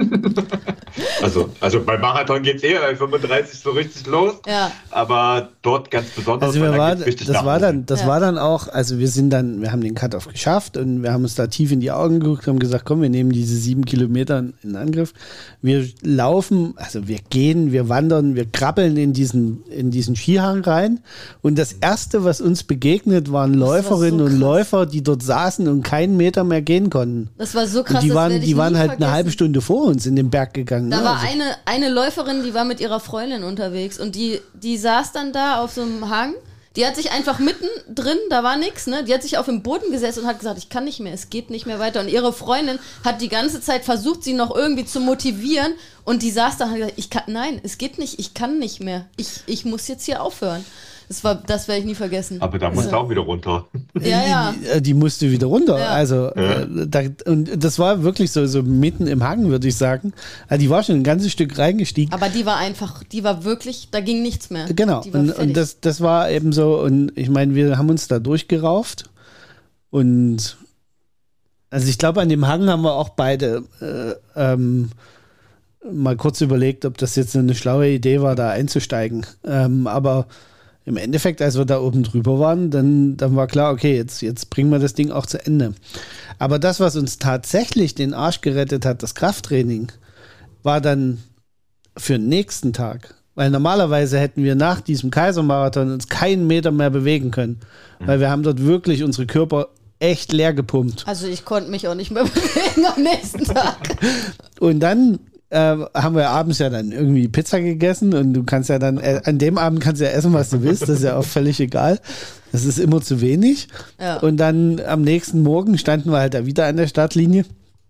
Also, also beim Marathon geht es eher bei fünfunddreißig so richtig los, Ja. aber dort ganz besonders. Also weil wir da war, geht's richtig das nach war oben. dann, das Ja. war dann auch, also wir sind dann, wir haben den Cut-Off geschafft und wir haben uns da tief in die Augen geguckt, haben gesagt, komm, wir nehmen diese sieben Kilometer in, in Angriff. Wir laufen, also wir gehen, wir wandern, wir krabbeln in diesen, in diesen Skihang rein und das erste, was uns begegnet, waren war Läuferinnen so und krass. Läufer, die dort saßen und keinen Meter mehr gehen konnten. Das war so krass, Und die das waren, werd ich die waren nie halt eine vergessen. halbe Stunde vor uns in den Berg gegangen. Da ne? war Also- eine, eine Läuferin, die war mit ihrer Freundin unterwegs und die, die saß dann da auf so einem Hang. Die hat sich einfach mittendrin, da war nichts, ne? Die hat sich auf den Boden gesetzt und hat gesagt, ich kann nicht mehr, es geht nicht mehr weiter. Und ihre Freundin hat die ganze Zeit versucht, sie noch irgendwie zu motivieren. Und die saß da und hat gesagt, ich kann, nein, es geht nicht, ich kann nicht mehr. Ich, ich muss jetzt hier aufhören. Das war, das werde ich nie vergessen. Aber da musst du auch wieder runter. Ja, ja. Die, die musste wieder runter. Ja. Also, Ja. äh, da, und das war wirklich so, so mitten im Hang, würde ich sagen. Also die war schon ein ganzes Stück reingestiegen. Aber die war einfach, die war wirklich, da ging nichts mehr. Genau. Die war Und, fertig. und das, das war eben so, und ich meine, wir haben uns da durchgerauft. Und also ich glaube, an dem Hang haben wir auch beide äh, ähm, mal kurz überlegt, ob das jetzt eine schlaue Idee war, da einzusteigen. Ähm, aber im Endeffekt, als wir da oben drüber waren, dann, dann war klar, okay, jetzt, jetzt bringen wir das Ding auch zu Ende. Aber das, was uns tatsächlich den Arsch gerettet hat, das Krafttraining, war dann für den nächsten Tag. Weil normalerweise hätten wir nach diesem Kaisermarathon uns keinen Meter mehr bewegen können. Weil wir haben dort wirklich unsere Körper echt leer gepumpt. Also ich konnte mich auch nicht mehr bewegen am nächsten Tag. Und dann äh, haben wir abends ja dann irgendwie Pizza gegessen und du kannst ja dann, äh, an dem Abend kannst du ja essen, was du willst, das ist ja auch völlig egal. Das ist immer zu wenig. Ja. Und dann am nächsten Morgen standen wir halt da wieder an der Startlinie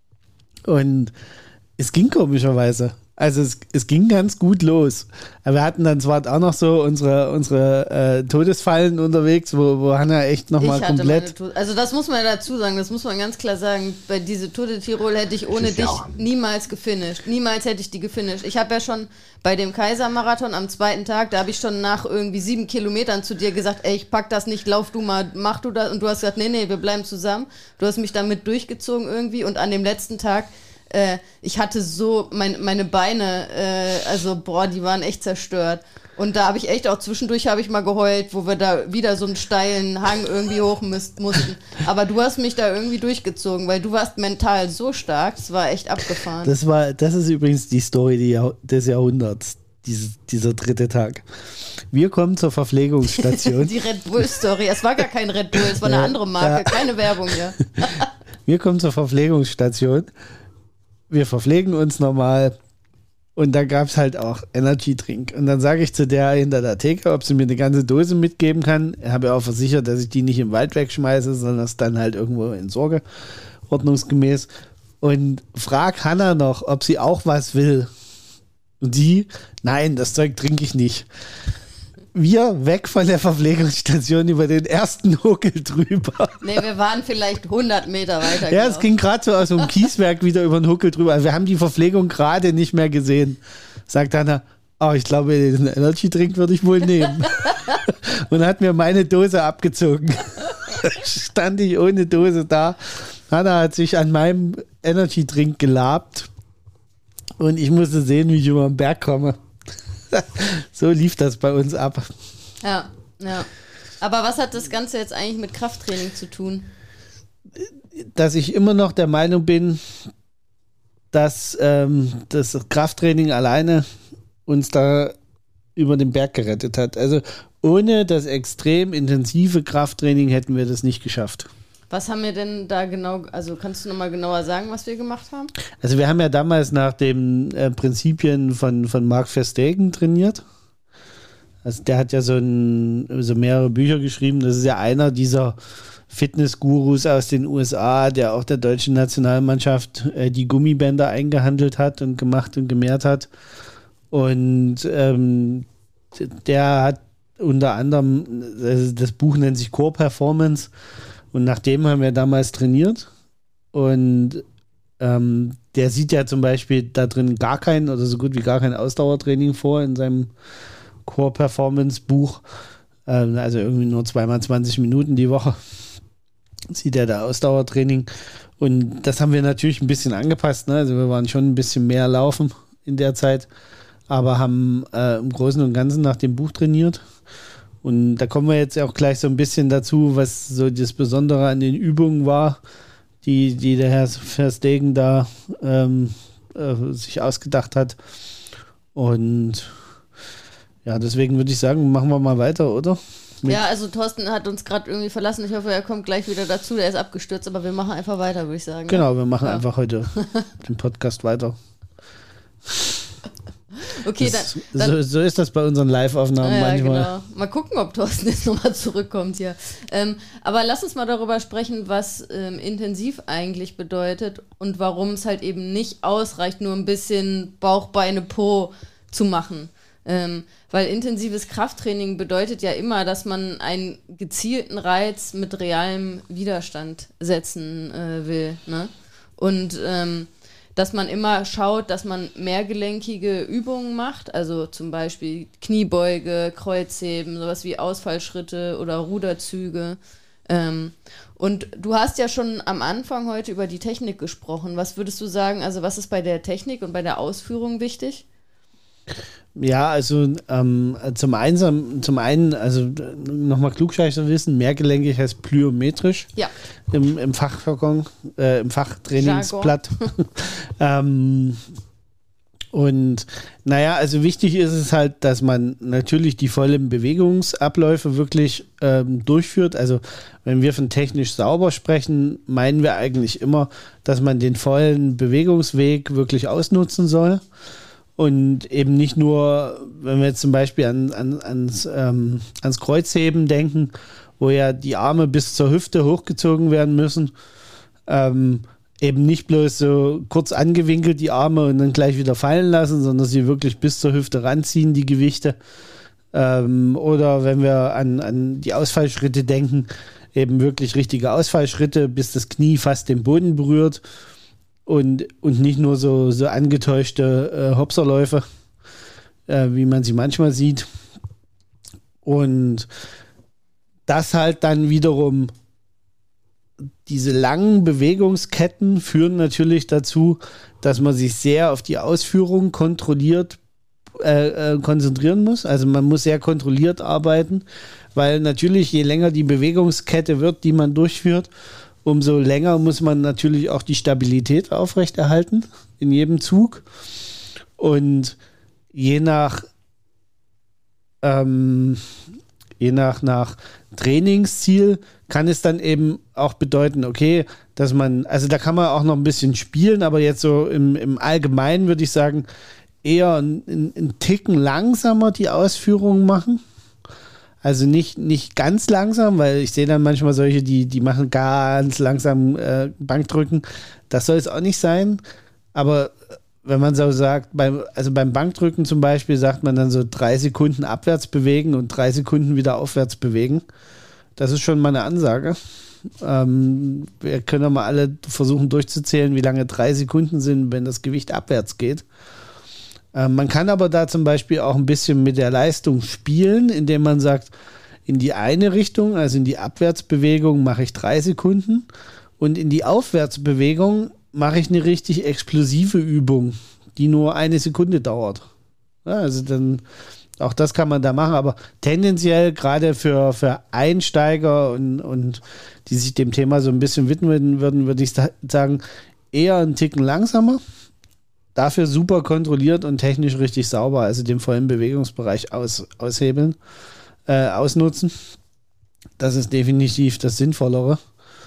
und es ging komischerweise. Also es, es ging ganz gut los. Aber wir hatten dann zwar auch noch so unsere, unsere äh, Todesfallen unterwegs, wo, wo Hannah echt nochmal Ich hatte komplett... meine Tour, also das muss man dazu sagen, das muss man ganz klar sagen, bei diese Tour de Tirol hätte ich ohne ist ja dich auch- niemals gefinisht. Niemals hätte ich die gefinisht. Ich habe ja schon bei dem Kaisermarathon am zweiten Tag, da habe ich schon nach irgendwie sieben Kilometern zu dir gesagt, ey, ich pack das nicht, lauf du mal, mach du das. Und du hast gesagt, nee, nee, wir bleiben zusammen. Du hast mich damit durchgezogen irgendwie und an dem letzten Tag Äh, ich hatte so, mein, meine Beine, äh, also boah, die waren echt zerstört. Und da habe ich echt auch zwischendurch habe ich mal geheult, wo wir da wieder so einen steilen Hang irgendwie hoch müsst, mussten. Aber du hast mich da irgendwie durchgezogen, weil du warst mental so stark, das war echt abgefahren. Das war, das ist übrigens die Story die Jahr, des Jahrhunderts, dieses, dieser dritte Tag. Wir kommen zur Verpflegungsstation. Die Red Bull Story, es war gar kein Red Bull, es war eine Ja, andere Marke, ja. keine Werbung hier. Wir kommen zur Verpflegungsstation. Wir verpflegen uns normal. Und da gab es halt auch Energy Drink. Und dann sage ich zu der hinter der Theke, ob sie mir eine ganze Dose mitgeben kann. Ich habe ja auch versichert, dass ich die nicht im Wald wegschmeiße, sondern das dann halt irgendwo entsorge, ordnungsgemäß. Und frag Hannah noch, ob sie auch was will. Und sie, nein, das Zeug trinke ich nicht. Wir weg von der Verpflegungsstation über den ersten Huckel drüber. Nee, wir waren vielleicht hundert Meter weiter. Ja, genau. es ging gerade so aus so einem Kieswerk wieder über den Huckel drüber. Also wir haben die Verpflegung gerade nicht mehr gesehen. Sagt Hannah, oh, ich glaube, den Energy-Drink würde ich wohl nehmen. Und hat mir meine Dose abgezogen. Stand ich ohne Dose da. Hannah hat sich an meinem Energy-Drink gelabt. Und ich musste sehen, wie ich über den Berg komme. So lief das bei uns ab. Ja, ja. Aber was hat das Ganze jetzt eigentlich mit Krafttraining zu tun? Dass ich immer noch der Meinung bin, dass ähm, das Krafttraining alleine uns da über den Berg gerettet hat. Also ohne das extrem intensive Krafttraining hätten wir das nicht geschafft. Was haben wir denn da genau, also kannst du nochmal genauer sagen, was wir gemacht haben? Also wir haben ja damals nach den äh, Prinzipien von, von Mark Verstegen trainiert. Also der hat ja so, ein, so mehrere Bücher geschrieben. Das ist ja einer dieser Fitness-Gurus aus den U S A, der auch der deutschen Nationalmannschaft äh, die Gummibänder eingehandelt hat und gemacht und gemehrt hat. Und ähm, der hat unter anderem, also das Buch nennt sich Core Performance. Und nach dem haben wir damals trainiert. Und ähm, der sieht ja zum Beispiel da drin gar kein oder so gut wie gar kein Ausdauertraining vor in seinem Core Performance Buch. Ähm, also irgendwie nur zweimal zwanzig Minuten die Woche sieht er da Ausdauertraining. Und das haben wir natürlich ein bisschen angepasst. Ne? Also wir waren schon ein bisschen mehr laufen in der Zeit, aber haben äh, im Großen und Ganzen nach dem Buch trainiert. Und da kommen wir jetzt auch gleich so ein bisschen dazu, was so das Besondere an den Übungen war, die, die der Herr Verstegen da ähm, äh, sich ausgedacht hat. Und ja, deswegen würde ich sagen, machen wir mal weiter, oder? Mit Ja, also Thorsten hat uns gerade irgendwie verlassen. Ich hoffe, er kommt gleich wieder dazu. Der ist abgestürzt, aber wir machen einfach weiter, würde ich sagen. Genau, wir machen Ja. einfach heute den Podcast weiter. Okay, Das, dann, dann so, so ist das bei unseren Live-Aufnahmen ja, manchmal. genau. Mal gucken, ob Thorsten jetzt nochmal zurückkommt hier. Ähm, aber lass uns mal darüber sprechen, was ähm, intensiv eigentlich bedeutet und warum es halt eben nicht ausreicht, nur ein bisschen Bauch, Beine, Po zu machen. Ähm, weil intensives Krafttraining bedeutet ja immer, dass man einen gezielten Reiz mit realem Widerstand setzen äh, will. Ne? Und ähm, dass man immer schaut, dass man mehrgelenkige Übungen macht, also zum Beispiel Kniebeuge, Kreuzheben, sowas wie Ausfallschritte oder Ruderzüge. Ähm, und du hast ja schon am Anfang heute über die Technik gesprochen. Was würdest du sagen, also was ist bei der Technik und bei der Ausführung wichtig? Ja, also ähm, zum, einen, zum einen, also nochmal klugscheißer wissen, mehrgelenkig heißt plyometrisch ja. im, im Fachjargon, äh, im Fachtrainingsblatt. ähm, und naja, also wichtig ist es halt, dass man natürlich die vollen Bewegungsabläufe wirklich ähm, durchführt. Also wenn wir von technisch sauber sprechen, meinen wir eigentlich immer, dass man den vollen Bewegungsweg wirklich ausnutzen soll. Und eben nicht nur, wenn wir jetzt zum Beispiel an, an, ans, ähm, ans Kreuzheben denken, wo ja die Arme bis zur Hüfte hochgezogen werden müssen, ähm, eben nicht bloß so kurz angewinkelt die Arme und dann gleich wieder fallen lassen, sondern sie wirklich bis zur Hüfte ranziehen, die Gewichte. Ähm, oder wenn wir an, an die Ausfallschritte denken, eben wirklich richtige Ausfallschritte, bis das Knie fast den Boden berührt. Und, und nicht nur so, so angetäuschte äh, Hopserläufe, äh, wie man sie manchmal sieht. Und das halt dann wiederum, diese langen Bewegungsketten führen natürlich dazu, dass man sich sehr auf die Ausführung kontrolliert äh, äh, konzentrieren muss. Also man muss sehr kontrolliert arbeiten, weil natürlich je länger die Bewegungskette wird, die man durchführt, umso länger muss man natürlich auch die Stabilität aufrechterhalten in jedem Zug. Und je nach, ähm, je nach, nach Trainingsziel kann es dann eben auch bedeuten, okay, dass man, also da kann man auch noch ein bisschen spielen, aber jetzt so im, im Allgemeinen würde ich sagen, eher einen Ticken langsamer die Ausführungen machen. Also nicht, nicht ganz langsam, weil ich sehe dann manchmal solche, die, die machen ganz langsam äh, Bankdrücken. Das soll es auch nicht sein. Aber wenn man so sagt, beim, also beim Bankdrücken zum Beispiel sagt man dann so drei Sekunden abwärts bewegen und drei Sekunden wieder aufwärts bewegen. Das ist schon mal eine Ansage. Ähm, wir können ja mal alle versuchen durchzuzählen, wie lange drei Sekunden sind, wenn das Gewicht abwärts geht. Man kann aber da zum Beispiel auch ein bisschen mit der Leistung spielen, indem man sagt, in die eine Richtung, also in die Abwärtsbewegung, mache ich drei Sekunden und in die Aufwärtsbewegung mache ich eine richtig explosive Übung, die nur eine Sekunde dauert. Ja, also dann, auch das kann man da machen, aber tendenziell gerade für, für Einsteiger und, und die sich dem Thema so ein bisschen widmen würden, würde ich sagen, eher einen Ticken langsamer. Dafür super kontrolliert und technisch richtig sauber, also den vollen Bewegungsbereich aus, aushebeln, äh, ausnutzen. Das ist definitiv das Sinnvollere.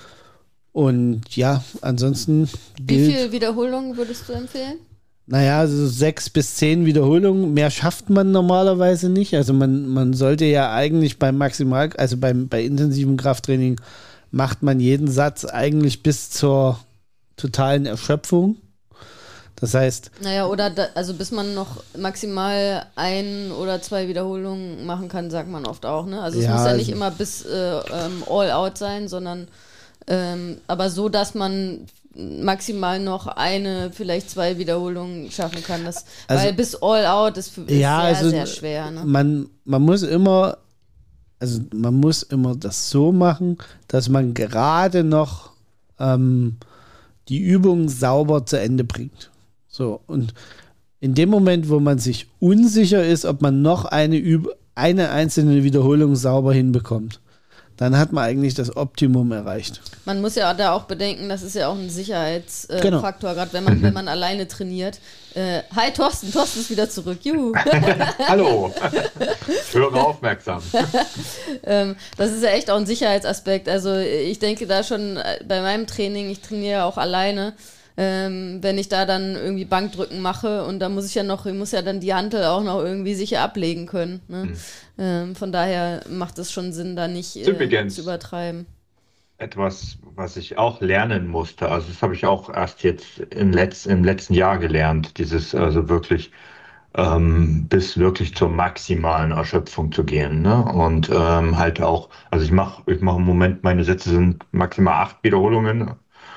Und ja, ansonsten gilt... Wie viele Wiederholungen würdest du empfehlen? Naja, so sechs bis zehn Wiederholungen. Mehr schafft man normalerweise nicht. Also man, man sollte ja eigentlich beim Maximal, also beim, bei intensivem Krafttraining macht man jeden Satz eigentlich bis zur totalen Erschöpfung. Das heißt... Naja, oder da, also bis man noch maximal ein oder zwei Wiederholungen machen kann, sagt man oft auch, ne? Also es ja, muss ja nicht also immer bis äh, ähm, all out sein, sondern ähm, aber so, dass man maximal noch eine, vielleicht zwei Wiederholungen schaffen kann. Das, also, weil bis all out ist, ist ja, sehr, also sehr schwer. Ne? Man, man muss immer, also man muss immer das so machen, dass man gerade noch ähm, die Übung sauber zu Ende bringt. So, und in dem Moment, wo man sich unsicher ist, ob man noch eine, Üb- eine einzelne Wiederholung sauber hinbekommt, dann hat man eigentlich das Optimum erreicht. Man muss ja da auch bedenken, das ist ja auch ein Sicherheitsfaktor, äh, genau. gerade wenn man, wenn man alleine trainiert. Äh, hi Thorsten, Thorsten ist wieder zurück. Juhu. Hallo, ich höre aufmerksam. ähm, das ist ja echt auch ein Sicherheitsaspekt. Also ich denke da schon bei meinem Training, ich trainiere ja auch alleine, Ähm, wenn ich da dann irgendwie Bankdrücken mache und da muss ich ja noch, ich muss ja dann die Hantel auch noch irgendwie sicher ablegen können. Ne? Mhm. Ähm, von daher macht es schon Sinn, da nicht äh, zu übertreiben. Etwas, was ich auch lernen musste, also das habe ich auch erst jetzt im, Letz-, im letzten Jahr gelernt, dieses also wirklich ähm, bis wirklich zur maximalen Erschöpfung zu gehen. Ne? Und ähm, halt auch, also ich mache ich mach im Moment, meine Sätze sind maximal acht Wiederholungen.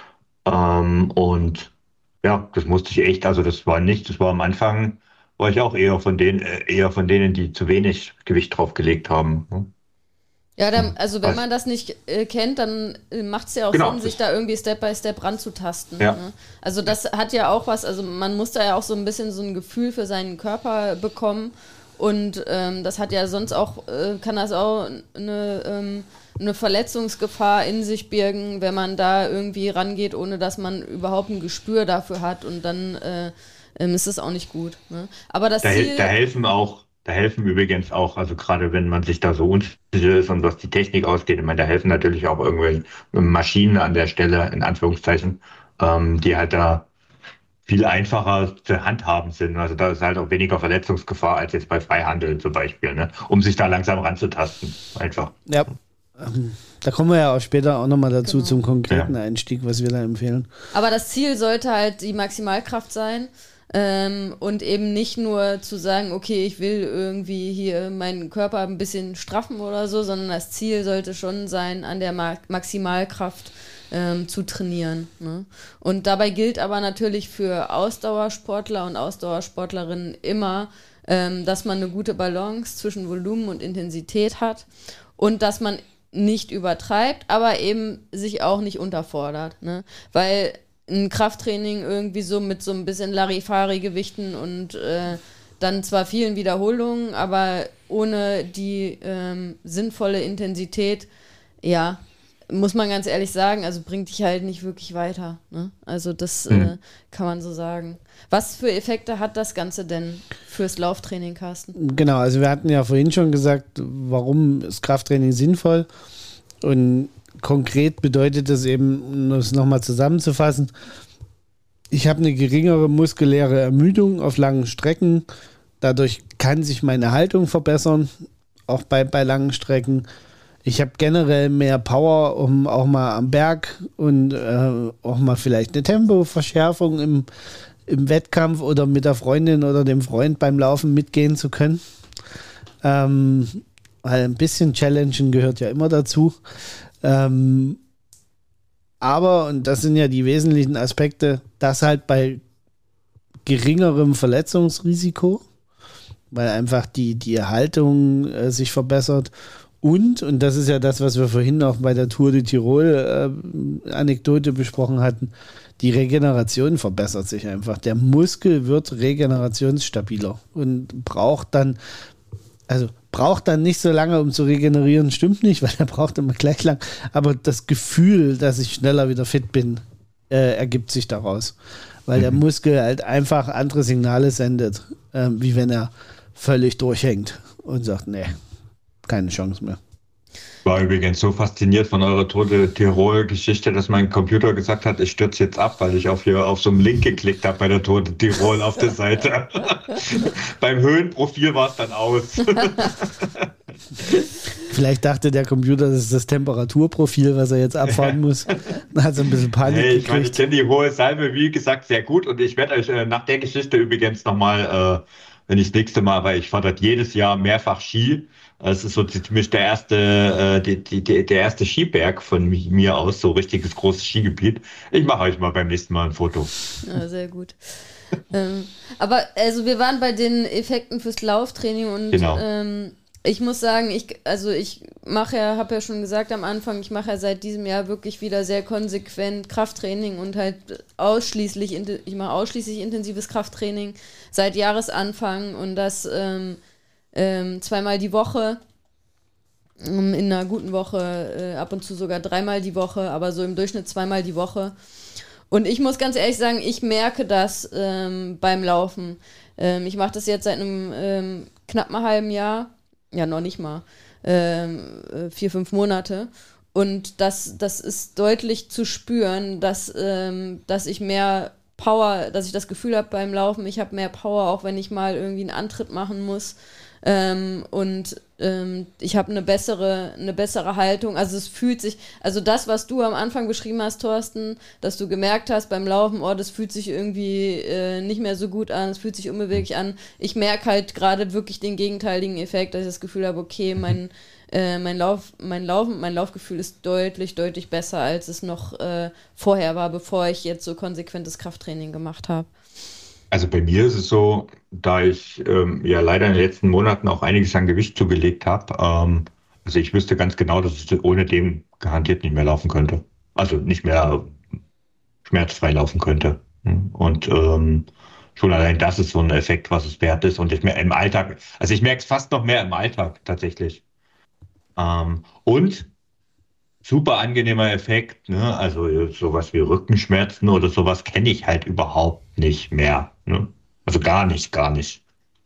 Ähm, und ja, das musste ich echt, also das war nicht, das war am Anfang, war ich auch eher von denen, äh, eher von denen, die zu wenig Gewicht draufgelegt haben. Ne? Ja, dann, also wenn Also, man das nicht äh, kennt, dann äh, macht es ja auch genau, Sinn, sich das, da irgendwie Step by Step ranzutasten. ja, Ne? Also das hat ja auch was, also man muss da ja auch so ein bisschen so ein Gefühl für seinen Körper bekommen und ähm, das hat ja sonst auch, äh, kann das auch eine, ähm, eine Verletzungsgefahr in sich birgen, wenn man da irgendwie rangeht, ohne dass man überhaupt ein Gespür dafür hat und dann äh, ähm, ist es auch nicht gut. Ne? Aber das da, hel- Ziel, da helfen auch, da helfen übrigens auch, also gerade wenn man sich da so unsicher ist und was die Technik ausgeht, ich meine, da helfen natürlich auch irgendwelche Maschinen an der Stelle, in Anführungszeichen, ähm, die halt da viel einfacher zu handhaben sind. Also da ist halt auch weniger Verletzungsgefahr als jetzt bei Freihandel zum Beispiel, ne? Um sich da langsam ranzutasten. Einfach. Ja, ähm, da kommen wir ja auch später auch nochmal dazu Genau. zum konkreten Ja. Einstieg, was wir da empfehlen. aber das Ziel sollte halt die Maximalkraft sein ähm, und eben nicht nur zu sagen, okay, ich will irgendwie hier meinen Körper ein bisschen straffen oder so, sondern das Ziel sollte schon sein, an der Ma- Maximalkraft ähm, zu trainieren. Ne? Und dabei gilt aber natürlich für Ausdauersportler und Ausdauersportlerinnen immer, ähm, dass man eine gute Balance zwischen Volumen und Intensität hat und dass man nicht übertreibt, aber eben sich auch nicht unterfordert. Ne? Weil ein Krafttraining irgendwie so mit so ein bisschen Larifari-Gewichten und äh, dann zwar vielen Wiederholungen, aber ohne die ähm, sinnvolle Intensität, ja, muss man ganz ehrlich sagen, also bringt dich halt nicht wirklich weiter. Ne? Also das Mhm. äh, kann man so sagen. Was für Effekte hat das Ganze denn fürs Lauftraining, Carsten? Genau, also wir hatten ja vorhin schon gesagt, warum ist Krafttraining sinnvoll? Und konkret bedeutet das eben, um das nochmal zusammenzufassen, ich habe eine geringere muskuläre Ermüdung auf langen Strecken. Dadurch kann sich meine Haltung verbessern, auch bei, bei langen Strecken. Ich habe generell mehr Power, um auch mal am Berg und äh, auch mal vielleicht eine Tempoverschärfung im, im Wettkampf oder mit der Freundin oder dem Freund beim Laufen mitgehen zu können. Ähm, weil ein bisschen Challengen gehört ja immer dazu. Ähm, aber, und das sind ja die wesentlichen Aspekte, das halt bei geringerem Verletzungsrisiko, weil einfach die, die Haltung äh, sich verbessert. Und, und das ist ja das, was wir vorhin auch bei der Tour de Tirol äh, Anekdote besprochen hatten, die Regeneration verbessert sich einfach. Der Muskel wird regenerationsstabiler und braucht dann, also braucht dann nicht so lange, um zu regenerieren, stimmt nicht, weil er braucht immer gleich lang, aber das Gefühl, dass ich schneller wieder fit bin, äh, ergibt sich daraus. Weil mhm. der Muskel halt einfach andere Signale sendet, äh, wie wenn er völlig durchhängt und sagt, nee, keine Chance mehr. Ich war übrigens so fasziniert von eurer Tour de Tirol-Geschichte, dass mein Computer gesagt hat, ich stürze jetzt ab, weil ich auf, hier, auf so einen Link geklickt habe bei der Tour de Tirol auf der Seite. Beim Höhenprofil war es dann aus. Vielleicht dachte der Computer, das ist das Temperaturprofil, was er jetzt abfahren muss. Dann hat er ein bisschen Panik Hey, ich meine, ich gekriegt. kenne die hohe Salbe, wie gesagt, sehr gut und ich werde euch äh, nach der Geschichte übrigens nochmal, äh, wenn ich das nächste Mal, weil ich fahre dort jedes Jahr mehrfach Ski. Es ist so ziemlich der erste, äh, die, die, die, der erste Skiberg von mir aus, so richtiges großes Skigebiet. Ich mache euch mal beim nächsten Mal ein Foto. Ja, sehr gut. ähm, aber also wir waren bei den Effekten fürs Lauftraining und Genau. ähm, ich muss sagen, ich also ich mache ja, habe ja schon gesagt am Anfang, ich mache ja seit diesem Jahr wirklich wieder sehr konsequent Krafttraining und halt ausschließlich, ich mache ausschließlich intensives Krafttraining seit Jahresanfang und das ähm, ähm, zweimal die Woche, ähm, in einer guten Woche, äh, ab und zu sogar dreimal die Woche, aber so im Durchschnitt zweimal die Woche. Und ich muss ganz ehrlich sagen, ich merke das ähm, beim Laufen. Ähm, ich mache das jetzt seit einem ähm, knapp einem halben Jahr, ja noch nicht mal, ähm, äh, vier, fünf Monate. Und das, das ist deutlich zu spüren, dass, ähm, dass ich mehr Power, dass ich das Gefühl habe beim Laufen, ich habe mehr Power, auch wenn ich mal irgendwie einen Antritt machen muss. Ähm, und ähm, ich habe eine bessere, eine bessere Haltung. Also es fühlt sich, also das, was du am Anfang beschrieben hast, Thorsten, dass du gemerkt hast beim Laufen, oh, das fühlt sich irgendwie äh, nicht mehr so gut an, es fühlt sich unbeweglich an. Ich merke halt gerade wirklich den gegenteiligen Effekt, dass ich das Gefühl habe, okay, mein, äh, mein Lauf, mein Laufen, mein Laufgefühl ist deutlich, deutlich besser, als es noch äh, vorher war, bevor ich jetzt so konsequentes Krafttraining gemacht habe. Also bei mir ist es so, da ich ähm, ja leider in den letzten Monaten auch einiges an Gewicht zugelegt habe, ähm, also ich wüsste ganz genau, dass ich ohne dem garantiert nicht mehr laufen könnte. Also nicht mehr schmerzfrei laufen könnte. Und ähm, schon allein das ist so ein Effekt, was es wert ist. Und ich merke im Alltag, also ich merke es fast noch mehr im Alltag tatsächlich. Ähm, und super angenehmer Effekt, ne? Also sowas wie Rückenschmerzen oder sowas kenne ich halt überhaupt nicht mehr. Ne? Also gar nicht, gar nicht.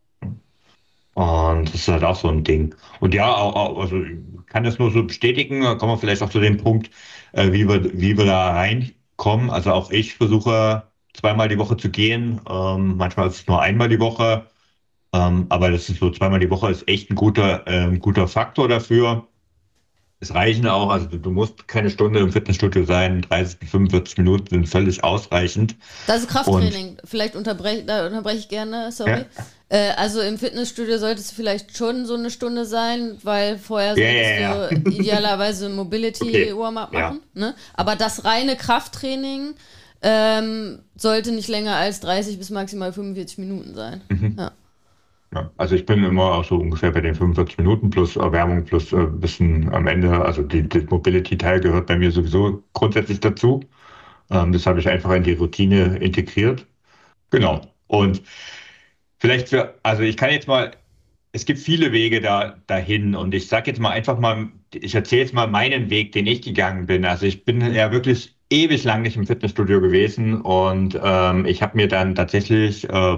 Und das ist halt auch so ein Ding. Und ja, auch, auch, also ich kann das nur so bestätigen, da kommen wir vielleicht auch zu dem Punkt, äh, wie wir, wie wir da reinkommen. Also auch ich versuche zweimal die Woche zu gehen. Ähm, manchmal ist es nur einmal die Woche. Ähm, aber das ist so zweimal die Woche ist echt ein guter, äh, ein guter Faktor dafür. Es reichen auch, also du, du musst keine Stunde im Fitnessstudio sein, dreißig bis fünfundvierzig Minuten sind völlig ausreichend. Das ist Krafttraining. Und vielleicht unterbreche, da unterbreche ich gerne, sorry. Ja. Äh, also im Fitnessstudio solltest du vielleicht schon so eine Stunde sein, weil vorher solltest ja, ja, ja. du idealerweise Mobility-Warm-up okay. machen. Ja. Ne? Aber das reine Krafttraining ähm, sollte nicht länger als dreißig bis maximal fünfundvierzig Minuten sein. Mhm. Ja. Ja, also ich bin immer auch so ungefähr bei den fünfundvierzig Minuten plus Erwärmung plus ein äh, bisschen am Ende, also die, die Mobility-Teil gehört bei mir sowieso grundsätzlich dazu. Ähm, das habe ich einfach in die Routine integriert. Genau. Und vielleicht für, also ich kann jetzt mal, es gibt viele Wege da dahin und ich sage jetzt mal einfach mal, ich erzähle jetzt mal meinen Weg, den ich gegangen bin. Also ich bin ja wirklich ewig lang nicht im Fitnessstudio gewesen und ähm, ich habe mir dann tatsächlich äh,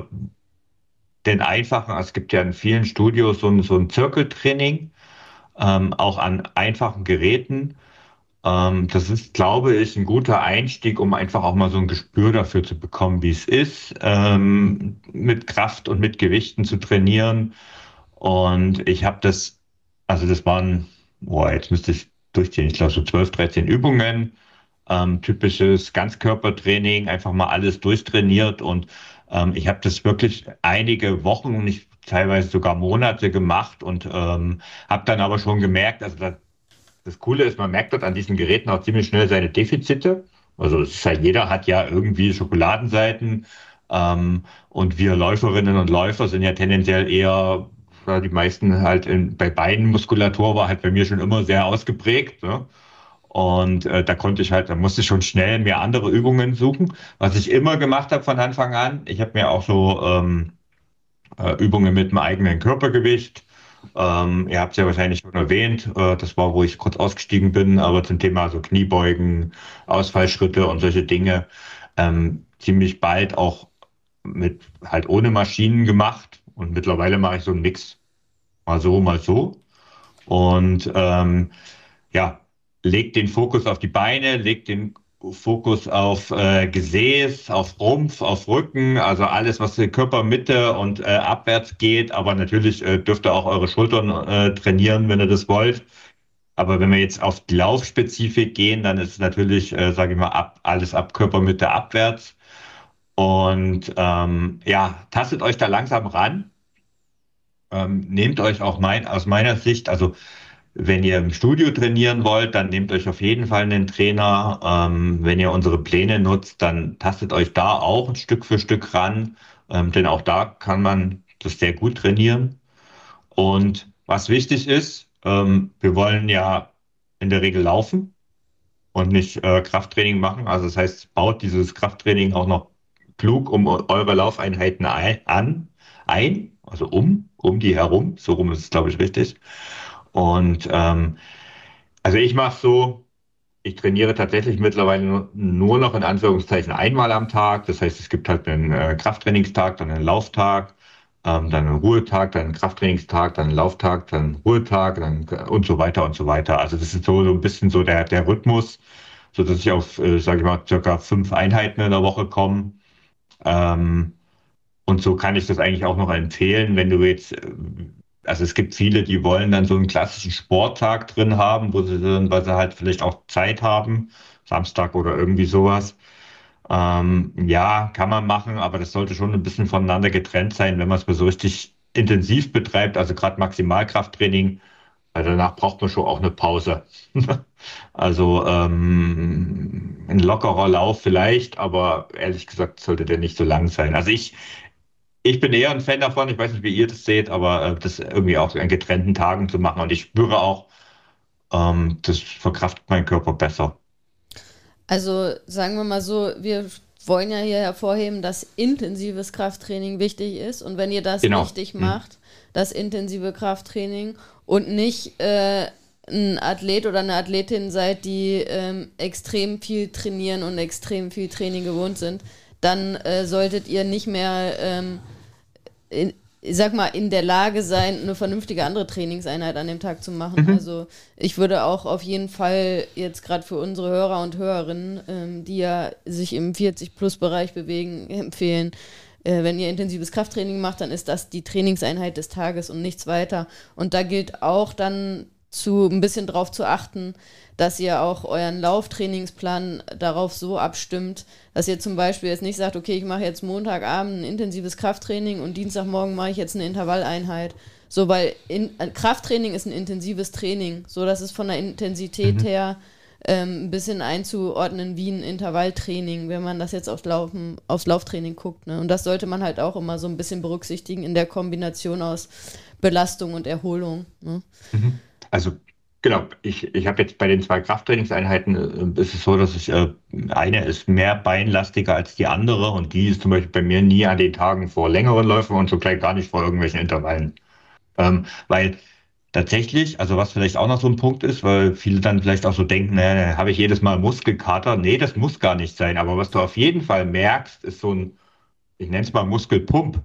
den einfachen, also es gibt ja in vielen Studios so ein, so ein Zirkeltraining, ähm, auch an einfachen Geräten. Ähm, das ist, glaube ich, ein guter Einstieg, um einfach auch mal so ein Gespür dafür zu bekommen, wie es ist, ähm, mit Kraft und mit Gewichten zu trainieren. Und ich habe das, also das waren, boah, jetzt müsste ich durchziehen, ich glaube so zwölf, dreizehn Übungen, ähm, typisches Ganzkörpertraining, einfach mal alles durchtrainiert und ähm, ich habe das wirklich einige Wochen, nicht teilweise sogar Monate gemacht und ähm, habe dann aber schon gemerkt, also das, das Coole ist, man merkt dort an diesen Geräten auch ziemlich schnell seine Defizite. Also es ist halt, jeder hat ja irgendwie Schokoladenseiten ähm, und wir Läuferinnen und Läufer sind ja tendenziell eher, ja, die meisten halt in, bei Beinmuskulatur war halt bei mir schon immer sehr ausgeprägt, ne? Und äh, da konnte ich halt, da musste ich schon schnell mir andere Übungen suchen. Was ich immer gemacht habe von Anfang an, ich habe mir auch so ähm, äh, Übungen mit dem eigenen Körpergewicht. Ähm, ihr habt es ja wahrscheinlich schon erwähnt, äh, das war, wo ich kurz ausgestiegen bin, aber zum Thema so Kniebeugen, Ausfallschritte und solche Dinge ähm, ziemlich bald auch mit halt ohne Maschinen gemacht. Und mittlerweile mache ich so einen Mix, mal so, mal so. Und ähm, ja, legt den Fokus auf die Beine, legt den Fokus auf äh, Gesäß, auf Rumpf, auf Rücken, also alles, was die Körpermitte und äh, abwärts geht. Aber natürlich äh, dürft ihr auch eure Schultern äh, trainieren, wenn ihr das wollt. Aber wenn wir jetzt auf die Laufspezifik gehen, dann ist es natürlich, äh, sage ich mal, ab, alles ab Körpermitte abwärts. Und ähm, ja, tastet euch da langsam ran. Ähm, nehmt euch auch mein, aus meiner Sicht, also wenn ihr im Studio trainieren wollt, dann nehmt euch auf jeden Fall einen Trainer. Ähm, wenn ihr unsere Pläne nutzt, dann tastet euch da auch ein Stück für Stück ran, ähm, denn auch da kann man das sehr gut trainieren. Und was wichtig ist, ähm, wir wollen ja in der Regel laufen und nicht äh, Krafttraining machen. Also das heißt, baut dieses Krafttraining auch noch klug um eure Laufeinheiten ein, an, ein, also um, um die herum. So rum ist es, glaube ich, richtig. Und ähm, also ich mache so, ich trainiere tatsächlich mittlerweile nur, nur noch in Anführungszeichen einmal am Tag. Das heißt, es gibt halt einen äh, Krafttrainingstag, dann einen Lauftag, ähm, dann einen Ruhetag, dann einen Krafttrainingstag, dann einen Lauftag, dann einen Ruhetag, dann und so weiter und so weiter. Also das ist so, so ein bisschen so der, der Rhythmus, so dass ich auf, äh, sage ich mal, circa fünf Einheiten in der Woche komme. Ähm, und so kann ich das eigentlich auch noch empfehlen, wenn du jetzt, äh, also es gibt viele, die wollen dann so einen klassischen Sporttag drin haben, wo sie dann, weil sie halt vielleicht auch Zeit haben, Samstag oder irgendwie sowas. Ähm, ja, kann man machen, aber das sollte schon ein bisschen voneinander getrennt sein, wenn man es mal so richtig intensiv betreibt, also gerade Maximalkrafttraining, weil danach braucht man schon auch eine Pause. Also ähm, ein lockerer Lauf vielleicht, aber ehrlich gesagt sollte der nicht so lang sein. Also ich, ich bin eher ein Fan davon, ich weiß nicht, wie ihr das seht, aber äh, das irgendwie auch an getrennten Tagen zu machen. Und ich spüre auch, ähm, das verkraftet mein Körper besser. Also sagen wir mal so, wir wollen ja hier hervorheben, dass intensives Krafttraining wichtig ist. Und wenn ihr das Genau. richtig Hm. macht, das intensive Krafttraining und nicht äh, ein Athlet oder eine Athletin seid, die ähm, extrem viel trainieren und extrem viel Training gewohnt sind, dann äh, solltet ihr nicht mehr, ähm, in, ich sag mal, in der Lage sein, eine vernünftige andere Trainingseinheit an dem Tag zu machen. Mhm. Also ich würde auch auf jeden Fall jetzt gerade für unsere Hörer und Hörerinnen, ähm, die ja sich im vierzig-Plus-Bereich bewegen, empfehlen, äh, wenn ihr intensives Krafttraining macht, dann ist das die Trainingseinheit des Tages und nichts weiter. Und da gilt auch dann zu ein bisschen drauf zu achten, dass ihr auch euren Lauftrainingsplan darauf so abstimmt, dass ihr zum Beispiel jetzt nicht sagt, okay, ich mache jetzt Montagabend ein intensives Krafttraining und Dienstagmorgen mache ich jetzt eine Intervalleinheit. So, weil in, äh, Krafttraining ist ein intensives Training, so dass es von der Intensität Mhm. her ähm, ein bisschen einzuordnen wie ein Intervalltraining, wenn man das jetzt aufs Laufen, aufs Lauftraining guckt. Ne? Und das sollte man halt auch immer so ein bisschen berücksichtigen in der Kombination aus Belastung und Erholung. Ne? Mhm. Also genau, ich, ich habe jetzt bei den zwei Krafttrainingseinheiten, äh, ist es so, dass ich, äh, eine ist mehr beinlastiger als die andere und die ist zum Beispiel bei mir nie an den Tagen vor längeren Läufen und so gleich gar nicht vor irgendwelchen Intervallen. Ähm, weil tatsächlich, also was vielleicht auch noch so ein Punkt ist, weil viele dann vielleicht auch so denken, naja, habe ich jedes Mal Muskelkater? Nee, das muss gar nicht sein. Aber was du auf jeden Fall merkst, ist so ein, ich nenne es mal Muskelpump.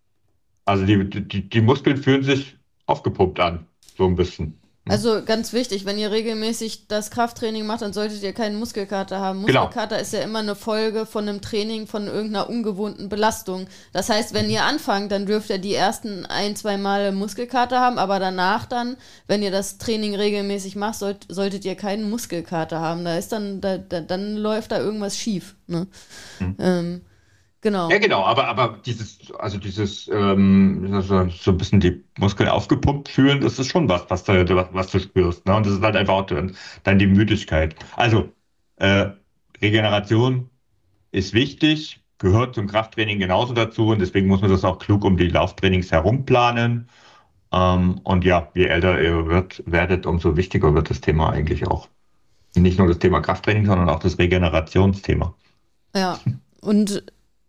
Also die, die, die Muskeln fühlen sich aufgepumpt an, so ein bisschen. Hm? Also ganz wichtig, wenn ihr regelmäßig das Krafttraining macht, dann solltet ihr keinen Muskelkater haben. Genau. Muskelkater ist ja immer eine Folge von einem Training, von irgendeiner ungewohnten Belastung. Das heißt, wenn ihr anfangt, dann dürft ihr die ersten ein, zwei Mal Muskelkater haben, aber danach dann, wenn ihr das Training regelmäßig macht, sollt, solltet ihr keinen Muskelkater haben. Da ist dann, da, da, dann läuft da irgendwas schief. Ne? Hm. Ähm, genau. Ja, genau, aber, aber dieses, also dieses, ähm, so, so ein bisschen die Muskeln aufgepumpt fühlen, das ist schon was, was du, was, was du spürst, ne? Und das ist halt einfach auch dann, dann die Müdigkeit. Also, äh, Regeneration ist wichtig, gehört zum Krafttraining genauso dazu und deswegen muss man das auch klug um die Lauftrainings herum planen. Ähm, und ja, je älter ihr wird, werdet, umso wichtiger wird das Thema eigentlich auch. Nicht nur das Thema Krafttraining, sondern auch das Regenerationsthema. Ja. Und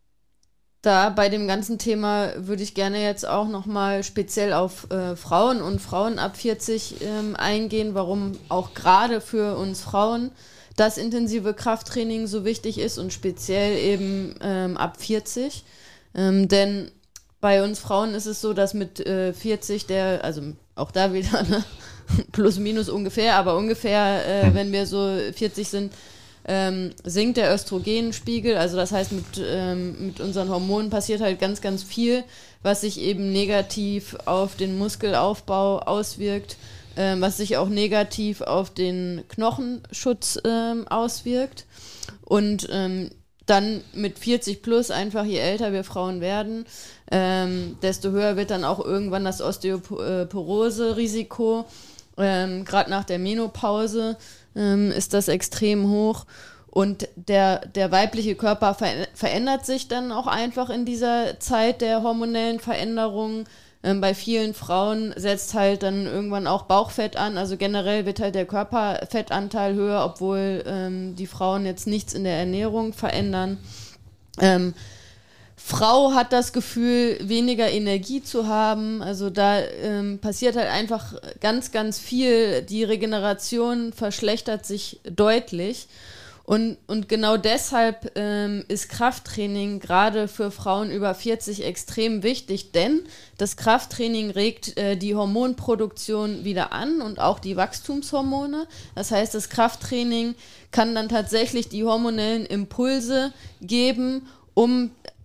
da bei dem ganzen Thema würde ich gerne jetzt auch nochmal speziell auf äh, Frauen und Frauen ab vierzig ähm, eingehen, warum auch gerade für uns Frauen das intensive Krafttraining so wichtig ist und speziell eben ähm, ab vierzig. Ähm, denn bei uns Frauen ist es so, dass mit äh, vierzig der, also auch da wieder ne, plus minus ungefähr, aber ungefähr, äh, Hm. wenn wir so vierzig sind, ähm, sinkt der Östrogenspiegel, also das heißt, mit, ähm, mit unseren Hormonen passiert halt ganz, ganz viel, was sich eben negativ auf den Muskelaufbau auswirkt, ähm, was sich auch negativ auf den Knochenschutz ähm, auswirkt. Und ähm, dann mit vierzig plus, einfach je älter wir Frauen werden, ähm, desto höher wird dann auch irgendwann das Osteoporose-Risiko. Ähm, Gerade nach der Menopause ähm, ist das extrem hoch. Und der, der weibliche Körper ver- verändert sich dann auch einfach in dieser Zeit der hormonellen Veränderungen. Ähm, bei vielen Frauen setzt halt dann irgendwann auch Bauchfett an. Also generell wird halt der Körperfettanteil höher, obwohl ähm, die Frauen jetzt nichts in der Ernährung verändern. Ähm, Frau hat das Gefühl, weniger Energie zu haben. Also da ähm, passiert halt einfach ganz, ganz viel. Die Regeneration verschlechtert sich deutlich. Und, und genau deshalb ähm, ist Krafttraining gerade für Frauen über vierzig extrem wichtig, denn das Krafttraining regt äh, die Hormonproduktion wieder an und auch die Wachstumshormone. Das heißt, das Krafttraining kann dann tatsächlich die hormonellen Impulse geben, um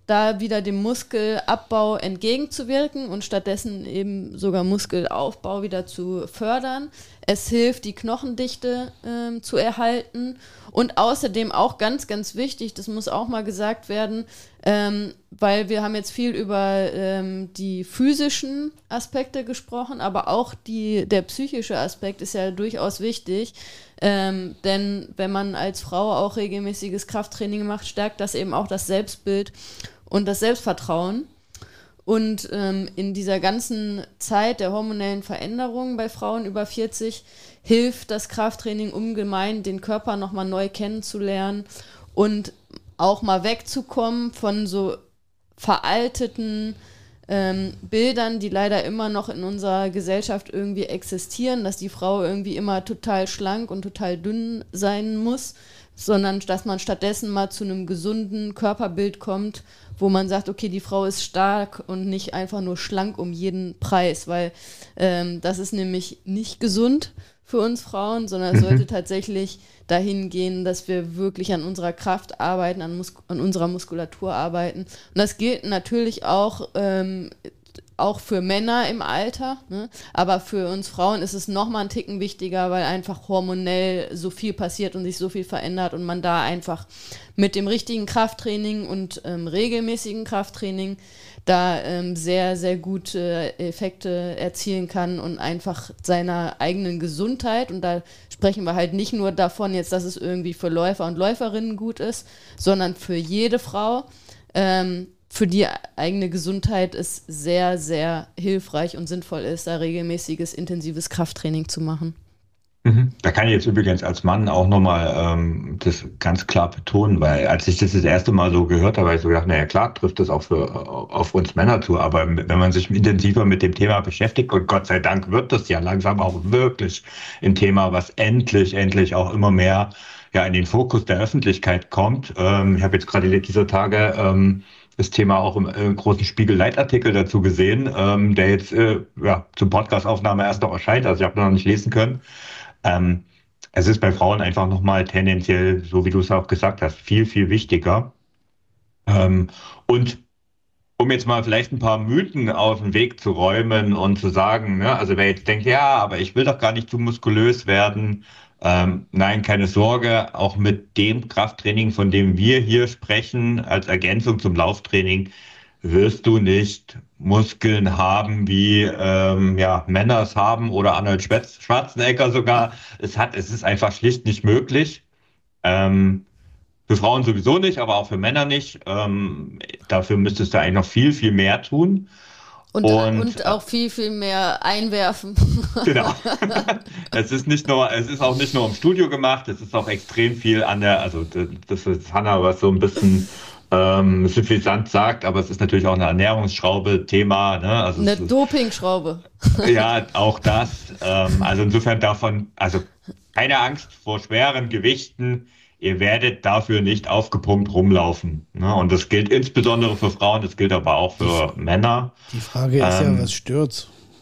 da wieder dem Muskelabbau entgegenzuwirken und stattdessen eben sogar Muskelaufbau wieder zu fördern. Es hilft, die Knochendichte ähm, zu erhalten und außerdem auch ganz, ganz wichtig, das muss auch mal gesagt werden, ähm, weil wir haben jetzt viel über ähm, die physischen Aspekte gesprochen, aber auch die, der psychische Aspekt ist ja durchaus wichtig, ähm, denn wenn man als Frau auch regelmäßiges Krafttraining macht, stärkt das eben auch das Selbstbild und das Selbstvertrauen. Und ähm, in dieser ganzen Zeit der hormonellen Veränderungen bei Frauen über vierzig hilft das Krafttraining ungemein, den Körper nochmal neu kennenzulernen und auch mal wegzukommen von so veralteten ähm, Bildern, die leider immer noch in unserer Gesellschaft irgendwie existieren, dass die Frau irgendwie immer total schlank und total dünn sein muss, sondern dass man stattdessen mal zu einem gesunden Körperbild kommt, wo man sagt, okay, die Frau ist stark und nicht einfach nur schlank um jeden Preis, weil ähm, das ist nämlich nicht gesund für uns Frauen, sondern es sollte tatsächlich dahin gehen, dass wir wirklich an unserer Kraft arbeiten, an, Mus- an unserer Muskulatur arbeiten. Und das gilt natürlich auch ähm, auch für Männer im Alter, ne? Aber für uns Frauen ist es nochmal einen Ticken wichtiger, weil einfach hormonell so viel passiert und sich so viel verändert und man da einfach mit dem richtigen Krafttraining und ähm, regelmäßigen Krafttraining da ähm, sehr, sehr gute Effekte erzielen kann und einfach seiner eigenen Gesundheit, und da sprechen wir halt nicht nur davon jetzt, dass es irgendwie für Läufer und Läuferinnen gut ist, sondern für jede Frau, ähm, für die eigene Gesundheit es sehr, sehr hilfreich und sinnvoll ist, da regelmäßiges, intensives Krafttraining zu machen. Da kann ich jetzt übrigens als Mann auch nochmal ähm, das ganz klar betonen, weil als ich das das erste Mal so gehört habe, habe ich so gedacht, naja klar, trifft das auch für, auf uns Männer zu, aber wenn man sich intensiver mit dem Thema beschäftigt, und Gott sei Dank wird das ja langsam auch wirklich ein Thema, was endlich, endlich auch immer mehr ja in den Fokus der Öffentlichkeit kommt. Ähm, ich habe jetzt gerade dieser Tage ähm, das Thema auch im, im großen Spiegel-Leitartikel dazu gesehen, ähm, der jetzt äh, ja, zur Podcast-Aufnahme erst noch erscheint, also ich habe noch nicht lesen können. Ähm, es ist bei Frauen einfach nochmal tendenziell, so wie du es auch gesagt hast, viel, viel wichtiger. Ähm, und um jetzt mal vielleicht ein paar Mythen aus dem Weg zu räumen und zu sagen, ne, also wer jetzt denkt, ja, aber ich will doch gar nicht zu muskulös werden, ähm, nein, keine Sorge, auch mit dem Krafttraining, von dem wir hier sprechen, als Ergänzung zum Lauftraining, wirst du nicht Muskeln haben, wie ähm, ja, Männer es haben oder Arnold Schwarzenegger sogar. Es hat, es ist einfach schlicht nicht möglich. Ähm, für Frauen sowieso nicht, aber auch für Männer nicht. Ähm, dafür müsstest du eigentlich noch viel, viel mehr tun. Und, und, und auch viel, viel mehr einwerfen. Genau. Es ist nicht nur, es ist auch nicht nur im Studio gemacht, es ist auch extrem viel an der, also das ist Hanna, was so ein bisschen ähm, suffisant sagt, aber es ist natürlich auch eine Ernährungsschraube Thema. Ne? Also eine Dopingschraube. Ja, auch das. Ähm, also insofern davon, also keine Angst vor schweren Gewichten. Ihr werdet dafür nicht aufgepumpt rumlaufen. Ne? Und das gilt insbesondere für Frauen, das gilt aber auch für die, Männer. Die Frage ist ähm, ja, was stört's?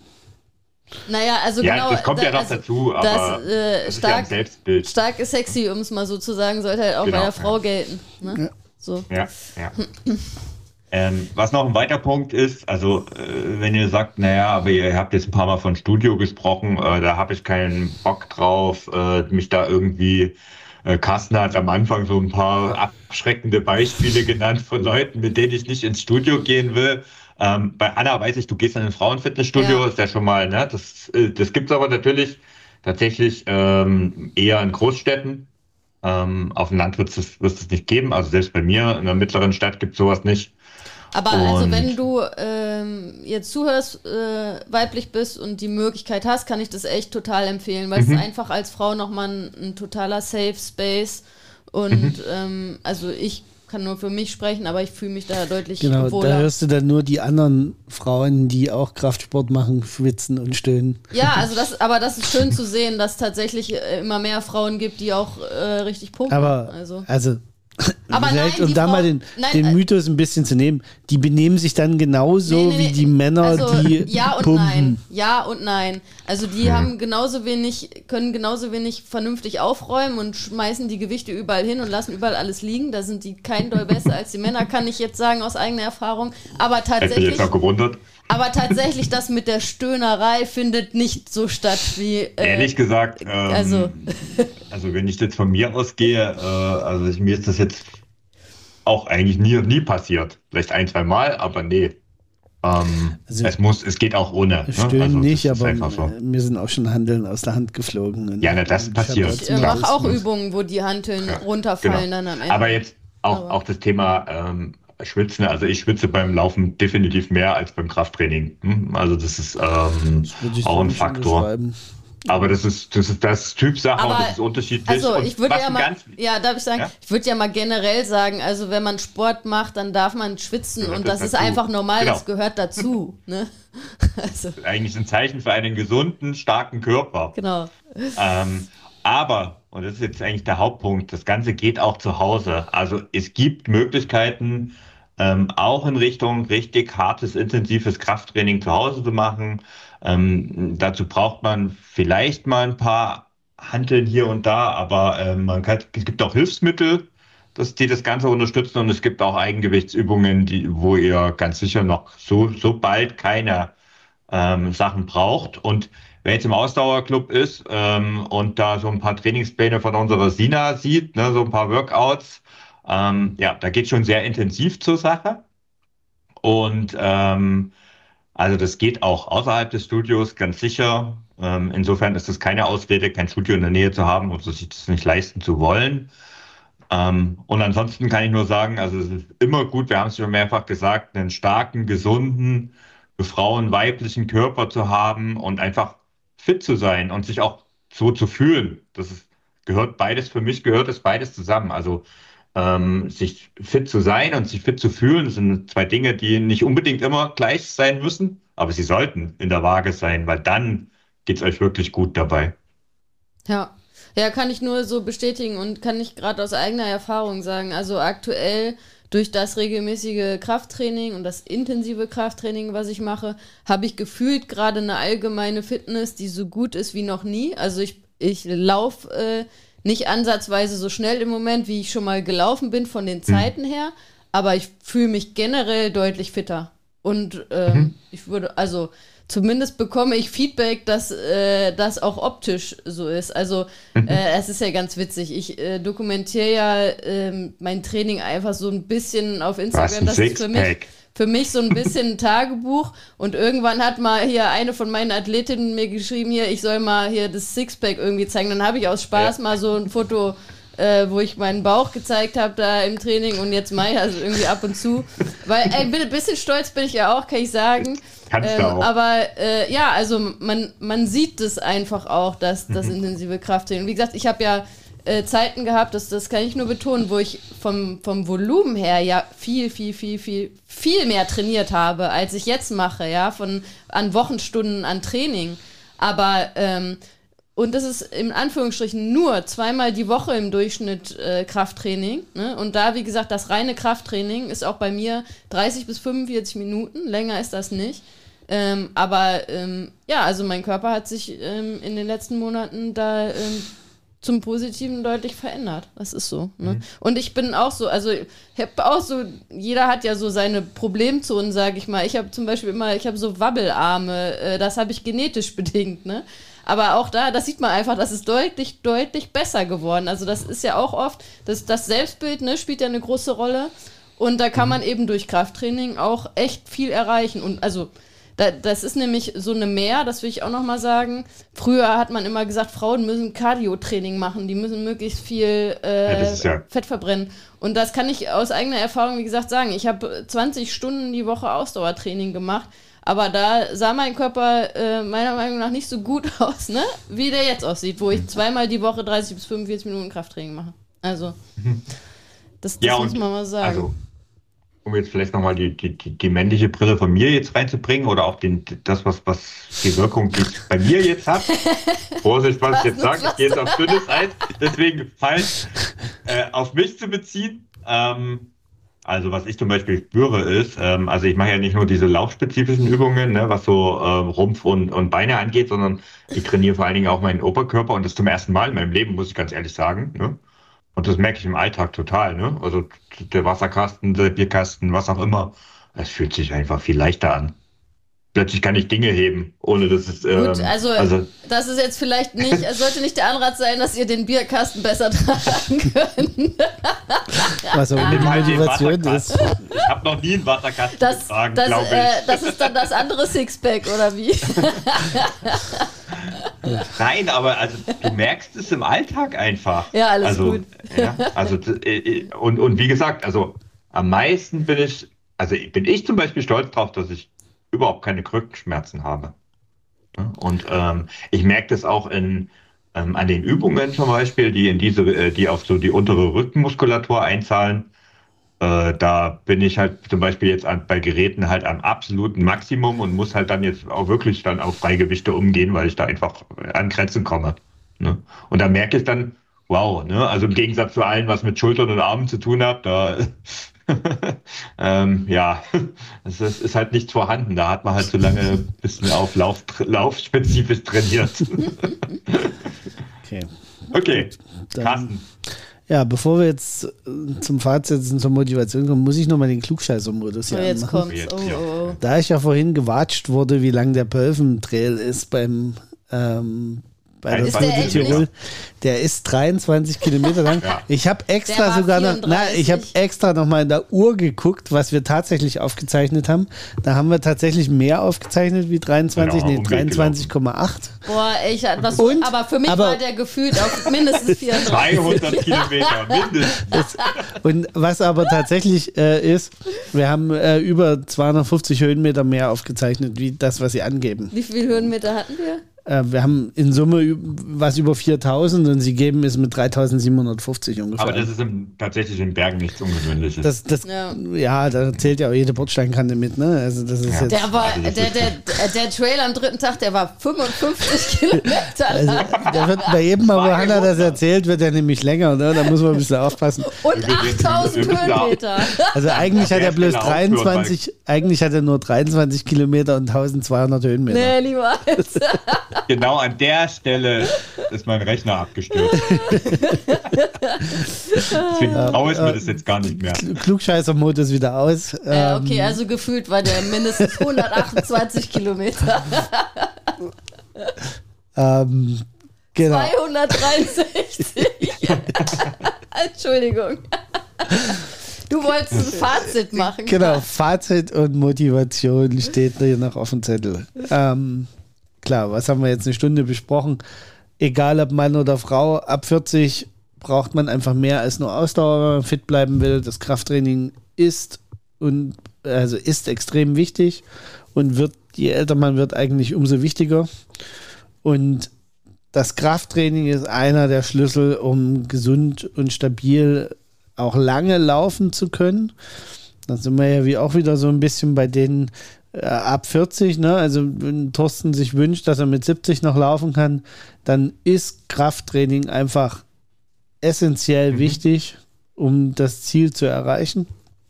Naja, also ja, genau. das kommt da, ja noch also, dazu, aber das, äh, das stark, ist ja ein Selbstbild. Stark ist sexy, um es mal so zu sagen, sollte halt auch genau, bei der Frau ja. gelten. Ne? Ja. So. Ja, ja. ähm, was noch ein weiter Punkt ist, also äh, wenn ihr sagt, naja, aber ihr habt jetzt ein paar Mal von Studio gesprochen, äh, da habe ich keinen Bock drauf, äh, mich da irgendwie Carsten hat am Anfang so ein paar abschreckende Beispiele genannt von Leuten, mit denen ich nicht ins Studio gehen will. Ähm, bei Anna weiß ich, du gehst in ein Frauenfitnessstudio, ja. Ist ja schon mal, ne? Das, das gibt es aber natürlich tatsächlich ähm, eher in Großstädten. Ähm, auf dem Land wird es es nicht geben. Also selbst bei mir in einer mittleren Stadt gibt es sowas nicht. Aber und also wenn du ähm, jetzt zuhörst, äh, weiblich bist und die Möglichkeit hast, kann ich das echt total empfehlen, weil mhm. es ist einfach als Frau nochmal ein, ein totaler Safe Space und mhm. ähm, also ich kann nur für mich sprechen, aber ich fühle mich da deutlich genau, wohler. Da hörst du dann nur die anderen Frauen, die auch Kraftsport machen, schwitzen und stöhnen. Ja, also das, aber das ist schön zu sehen, dass es tatsächlich immer mehr Frauen gibt, die auch äh, richtig pumpen. Aber also, also Aber Vielleicht, nein, um da Frau, mal den, nein, den äh, Mythos ein bisschen zu nehmen, die benehmen sich dann genauso Nee, nee, wie nee, die Männer, also, die ja und pumpen. nein, ja und nein. Also die haben genauso wenig, können genauso wenig vernünftig aufräumen und schmeißen die Gewichte überall hin und lassen überall alles liegen. Da sind die kein Doll besser als die Männer, kann ich jetzt sagen aus eigener Erfahrung. Aber Hätte mich tatsächlich, jetzt noch gewundert. aber tatsächlich, das mit der Stöhnerei findet nicht so statt wie. Äh, Ehrlich gesagt, ähm, also- also wenn ich jetzt von mir ausgehe, äh, also ich, mir ist das jetzt auch eigentlich nie, nie passiert. Vielleicht ein, zwei Mal, aber nee. Ähm, Also- es muss, es geht auch ohne. Ne? Stöhnen Also, nicht, das ist aber einfach so. mir sind auch schon Handeln aus der Hand geflogen. Und Ja, na, das ich hab passiert. jetzt Ich äh, mal mache auch das- Übungen, wo die Hanteln Ja, runterfallen genau. dann am Ende. Aber jetzt auch, Aber- auch das Thema ähm, Schwitzen. Also ich schwitze beim Laufen definitiv mehr als beim Krafttraining. Hm? Also das ist ähm, Würde ich auch so ein nicht Faktor. unterschreiben. Aber das ist, das ist, das ist Typsache Aber- und das ist unterschiedlich. Also und ich würde was ja ein mal, ganz, ja, darf ich sagen, Ja? ich würde ja mal generell sagen, also wenn man Sport macht, dann darf man schwitzen Gehört und das das ist dazu. einfach normal, Genau. das gehört dazu, ne? Also, eigentlich ein Zeichen für einen gesunden, starken Körper. genau. Ähm, aber, und das ist jetzt eigentlich der Hauptpunkt, das Ganze geht auch zu Hause. Also es gibt Möglichkeiten, ähm, auch in Richtung richtig hartes, intensives Krafttraining zu Hause zu machen. Ähm, dazu braucht man vielleicht mal ein paar Hanteln hier und da, aber ähm, man kann, es gibt auch Hilfsmittel, das, die das Ganze unterstützen, und es gibt auch Eigengewichtsübungen, die, wo ihr ganz sicher noch so, so bald keine ähm, Sachen braucht. Und wer jetzt im Ausdauerclub ist ähm, und da so ein paar Trainingspläne von unserer Sina sieht, ne, so ein paar Workouts, ähm, ja, da geht schon sehr intensiv zur Sache. Und ähm, also das geht auch außerhalb des Studios, ganz sicher. Ähm, insofern ist es keine Ausrede, kein Studio in der Nähe zu haben und sich das nicht leisten zu wollen. Ähm, und ansonsten kann ich nur sagen, also es ist immer gut, wir haben es schon mehrfach gesagt, einen starken, gesunden, für Frauen weiblichen Körper zu haben und einfach fit zu sein und sich auch so zu fühlen. Das ist, gehört beides, für mich gehört es beides zusammen. Also ähm, sich fit zu sein und sich fit zu fühlen, sind zwei Dinge, die nicht unbedingt immer gleich sein müssen, aber sie sollten in der Waage sein, weil dann geht es euch wirklich gut dabei. Ja. Ja, kann ich nur so bestätigen und kann ich gerade aus eigener Erfahrung sagen. Also aktuell durch das regelmäßige Krafttraining und das intensive Krafttraining, was ich mache, habe ich gefühlt gerade eine allgemeine Fitness, die so gut ist wie noch nie. Also ich, ich laufe äh, nicht ansatzweise so schnell im Moment, wie ich schon mal gelaufen bin von den Zeiten her, aber ich fühle mich generell deutlich fitter. Und ähm, Mhm. ich würde, also zumindest bekomme ich Feedback, dass äh, das auch optisch so ist. Also äh, es ist ja ganz witzig. Ich äh, dokumentiere ja ähm, mein Training einfach so ein bisschen auf Du hast Instagram. ein Das ist für mich, Sixpack. für mich so ein bisschen ein Tagebuch. Und irgendwann hat mal hier eine von meinen Athletinnen mir geschrieben, hier, ich soll mal hier das Sixpack irgendwie zeigen. Dann habe ich aus Spaß Ja. mal so ein Foto, äh, wo ich meinen Bauch gezeigt habe da im Training, und jetzt mache ich also irgendwie ab und zu. Weil ey, ein bisschen stolz bin ich ja auch, kann ich sagen. Kannst Ähm, du auch. aber äh, ja, also man, man sieht das einfach auch, dass das intensive Krafttraining. Wie gesagt, ich habe ja äh, Zeiten gehabt, das, das kann ich nur betonen, wo ich vom, vom Volumen her ja viel, viel, viel, viel, viel mehr trainiert habe, als ich jetzt mache, ja, von an Wochenstunden an Training. Aber ähm, und das ist in Anführungsstrichen nur zweimal die Woche im Durchschnitt äh, Krafttraining. Ne? Und da, wie gesagt, das reine Krafttraining ist auch bei mir dreißig bis fünfundvierzig Minuten. Länger ist das nicht. Ähm, aber ähm, ja, also mein Körper hat sich ähm, in den letzten Monaten da ähm, zum Positiven deutlich verändert. Das ist so. Ne? Mhm. Und ich bin auch so, also ich habe auch so, jeder hat ja so seine Problemzonen, sage ich mal. Ich habe zum Beispiel immer, ich habe so Wabbelarme, äh, das habe ich genetisch bedingt, ne? Aber auch da, das sieht man einfach, das ist deutlich, deutlich besser geworden. Also das ist ja auch oft, das, das Selbstbild, ne, spielt ja eine große Rolle. Und da kann man eben durch Krafttraining auch echt viel erreichen. Und also da, das ist nämlich so eine Mehr, das will ich auch nochmal sagen. Früher hat man immer gesagt, Frauen müssen Cardio-Training machen, die müssen möglichst viel äh, Ja, das ist ja- Fett verbrennen. Und das kann ich aus eigener Erfahrung, wie gesagt, sagen. Ich habe zwanzig Stunden die Woche Ausdauertraining gemacht. Aber da sah mein Körper äh, meiner Meinung nach nicht so gut aus, ne? Wie der jetzt aussieht, wo ich zweimal die Woche dreißig bis fünfundvierzig Minuten Krafttraining mache. Also, das, das Ja, muss und man mal sagen. Also, um jetzt vielleicht nochmal die, die, die, die männliche Brille von mir jetzt reinzubringen oder auch den, das, was, was die Wirkung, die ich bei mir jetzt habe. Vorsicht, was ich jetzt sage, ich gehe jetzt auf dünnes Eis, deswegen falsch äh, auf mich zu beziehen. Ähm, also was ich zum Beispiel spüre ist, ähm, also ich mache ja nicht nur diese laufspezifischen Übungen, ne, was so ähm, Rumpf und, und Beine angeht, sondern ich trainiere vor allen Dingen auch meinen Oberkörper und das zum ersten Mal in meinem Leben, muss ich ganz ehrlich sagen. Ne? Und das merke ich im Alltag total. Ne? Also der Wasserkasten, der Bierkasten, was auch immer, es fühlt sich einfach viel leichter an. Plötzlich kann ich Dinge heben, ohne dass es... Ähm, Gut, also, also das ist jetzt vielleicht nicht, es sollte nicht der Anrat sein, dass ihr den Bierkasten besser tragen könnt. Was auch immer die halt den Motivation ist. Wasserkasten. Ich habe noch nie einen Wasserkasten Das, getragen, das, glaube ich. äh, das ist dann das andere Sixpack, oder wie? Nein, aber also du merkst es im Alltag einfach. Ja, alles also, gut. Ja, also äh, und, und wie gesagt, also am meisten bin ich, also bin ich zum Beispiel stolz drauf, dass ich überhaupt keine Rückenschmerzen habe. Ja, und ähm, ich merke das auch in ähm, an den Übungen zum Beispiel, die in diese, äh, die auf so die untere Rückenmuskulatur einzahlen. Äh, da bin ich halt zum Beispiel jetzt an, bei Geräten halt am absoluten Maximum und muss halt dann jetzt auch wirklich dann auf Freigewichte umgehen, weil ich da einfach an Grenzen komme. Ne? Und da merke ich dann, wow, ne? Also im Gegensatz zu allen, was mit Schultern und Armen zu tun hat, da ähm, ja, es ist, ist halt nichts vorhanden. Da hat man halt so lange ein bisschen auf Lauf, laufspezifisch trainiert. Okay. Okay, Dann- Carsten. Ja, bevor wir jetzt äh, zum Fazit und zur Motivation kommen, muss ich nochmal den Klugscheißer-Modus So, hier jetzt anmachen. kommt's. Jetzt, Oh, ja. oh, oh. Da ich ja vorhin gewatscht wurde, wie lang der Pölfen-Trail ist beim ähm, bei der Ist Tour der de echt Tirol, nicht? der ist dreiundzwanzig Kilometer lang. Ja. Ich habe Der extra war sogar noch, nein, vierunddreißig. ich habe extra noch mal in der Uhr geguckt, was wir tatsächlich aufgezeichnet haben. Da haben wir tatsächlich mehr aufgezeichnet wie dreiundzwanzig, Genau, nee, Umweg dreiundzwanzig Komma acht. Boah, ey, ich, was, Und? aber für mich Aber- war der gefühlt auf mindestens vierunddreißig. dreihundert Kilometer mindestens. Und was aber tatsächlich äh, ist, wir haben äh, über zweihundertfünfzig Höhenmeter mehr aufgezeichnet, wie das, was sie angeben. Wie viele Höhenmeter hatten wir? Äh, wir haben in Summe ü- was über viertausend und sie geben es mit dreitausendsiebenhundertfünfzig ungefähr. Aber das ist im, tatsächlich in Bergen nichts Ungewöhnliches. das, das, Ja. ja. da zählt ja auch jede Bordsteinkante mit, ne? Also das ist Ja. jetzt, Der war, Also der, das der, der Trail am dritten Tag, der war fünfundfünfzig Kilometer also, lang. der wird bei jedem Mal, wo Zwei Hannah das Runden. erzählt, wird er nämlich länger, ne? Da muss man ein bisschen aufpassen. Und Wir müssen- achttausend wir müssen auch- Höhenmeter. Also eigentlich hat er Der bloß Stelle aufhören, dreiundzwanzig, eigentlich hat er nur dreiundzwanzig Kilometer und tausendzweihundert Höhenmeter. Nee, niemals. Genau an der Stelle ist mein Rechner abgestürzt. Deswegen traue ich mir das jetzt gar nicht mehr. Klugscheißer-Modus wieder aus. Äh, Ähm, okay, also gefühlt war der mindestens hundertachtundzwanzig Kilometer. ähm, genau. zweihundertdreiundsechzig. Entschuldigung. Du wolltest ein Fazit machen. Genau, Fazit und Motivation steht hier noch auf dem Zettel. Ähm, klar, was haben wir jetzt eine Stunde besprochen? Egal ob Mann oder Frau, ab vierzig braucht man einfach mehr als nur Ausdauer, wenn man fit bleiben will. Das Krafttraining ist und also ist extrem wichtig und wird, je älter man wird, eigentlich umso wichtiger. Und das Krafttraining ist einer der Schlüssel, um gesund und stabil auch lange laufen zu können. Da sind wir ja wie auch wieder so ein bisschen bei denen äh, ab vierzig, ne? Also wenn Thorsten sich wünscht, dass er mit siebzig noch laufen kann, dann ist Krafttraining einfach essentiell Mhm. wichtig, um das Ziel zu erreichen.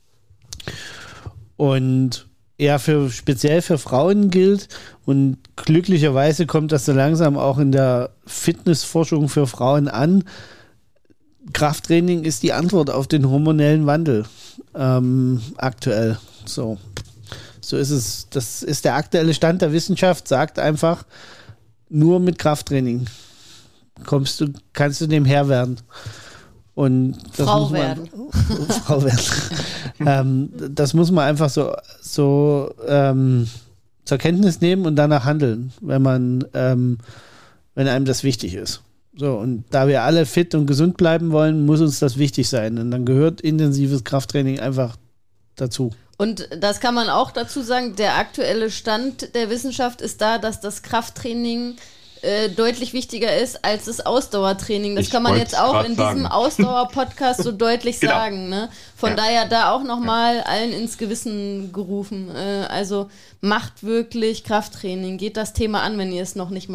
Und ja, für, speziell für Frauen gilt und glücklicherweise kommt das so langsam auch in der Fitnessforschung für Frauen an. Krafttraining ist die Antwort auf den hormonellen Wandel ähm, aktuell. So. so ist es. Das ist der aktuelle Stand der Wissenschaft, sagt einfach, nur mit Krafttraining kommst du, kannst du dem Herr werden. Und das Frau muss man, werden. Frau werden. ähm, das muss man einfach so, so ähm, zur Kenntnis nehmen und danach handeln, wenn man, ähm, wenn einem das wichtig ist. So, und da wir alle fit und gesund bleiben wollen, muss uns das wichtig sein. Und dann gehört intensives Krafttraining einfach dazu. Und das kann man auch dazu sagen, der aktuelle Stand der Wissenschaft ist da, dass das Krafttraining äh, deutlich wichtiger ist als das Ausdauertraining. Das Ich kann man wollt's jetzt auch grad in diesem sagen. Ausdauer-Podcast so deutlich Genau. sagen. Ne? Von Ja. daher da auch nochmal allen ins Gewissen gerufen. Äh, also macht wirklich Krafttraining. Geht das Thema an, wenn ihr es noch nicht macht.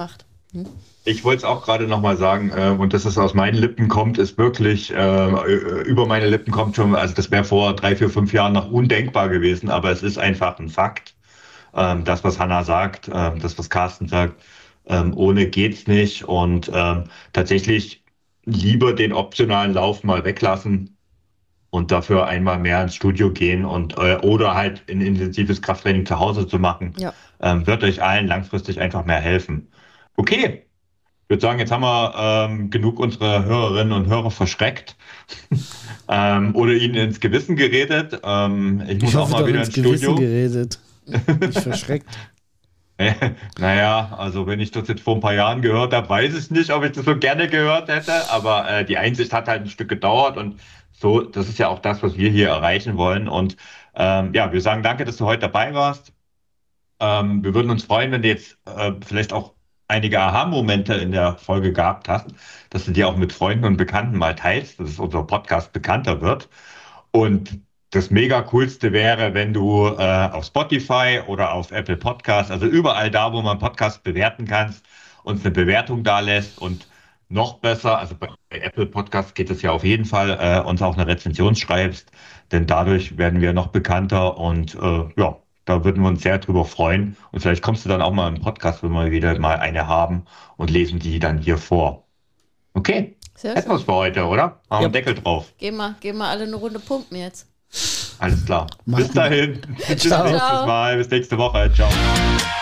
Hm? Ich wollte es auch gerade nochmal sagen, äh, und dass es aus meinen Lippen kommt, ist wirklich, äh, über meine Lippen kommt schon, also das wäre vor drei, vier, fünf Jahren noch undenkbar gewesen, aber es ist einfach ein Fakt. Ähm, das, was Hanna sagt, ähm, das, was Carsten sagt, ähm, ohne geht's nicht und ähm, tatsächlich lieber den optionalen Lauf mal weglassen und dafür einmal mehr ins Studio gehen und äh, oder halt ein intensives Krafttraining zu Hause zu machen, Ja. ähm, wird euch allen langfristig einfach mehr helfen. Okay. Ich würde sagen, jetzt haben wir ähm, genug unsere Hörerinnen und Hörer verschreckt ähm, oder ihnen ins Gewissen geredet. Ähm, ich muss Ich auch hoffe, mal doch wieder ins ins Gewissen Studio. geredet. Nicht verschreckt. Naja, also wenn ich das jetzt vor ein paar Jahren gehört habe, weiß ich nicht, ob ich das so gerne gehört hätte, aber äh, die Einsicht hat halt ein Stück gedauert und so, das ist ja auch das, was wir hier erreichen wollen. Und ähm, ja, wir sagen danke, dass du heute dabei warst. Ähm, wir würden uns freuen, wenn du jetzt äh, vielleicht auch einige Aha-Momente in der Folge gehabt hast, dass du die auch mit Freunden und Bekannten mal teilst, dass unser Podcast bekannter wird. Und das mega coolste wäre, wenn du äh, auf Spotify oder auf Apple Podcasts, also überall da, wo man Podcast bewerten kannst, uns eine Bewertung da lässt und noch besser, also bei Apple Podcasts geht es ja auf jeden Fall, äh, uns auch eine Rezension schreibst, denn dadurch werden wir noch bekannter und äh, ja, da würden wir uns sehr drüber freuen. Und vielleicht kommst du dann auch mal im Podcast, wenn wir wieder mal eine haben und lesen die dann hier vor. Okay, Sehr hätten wir es für heute, oder? Machen wir Ja. einen Deckel drauf. Geh mal, geh mal alle eine Runde pumpen jetzt. Alles klar. Mach Bis mal. dahin. Bis Ciao. nächstes Mal. Bis nächste Woche. Ciao.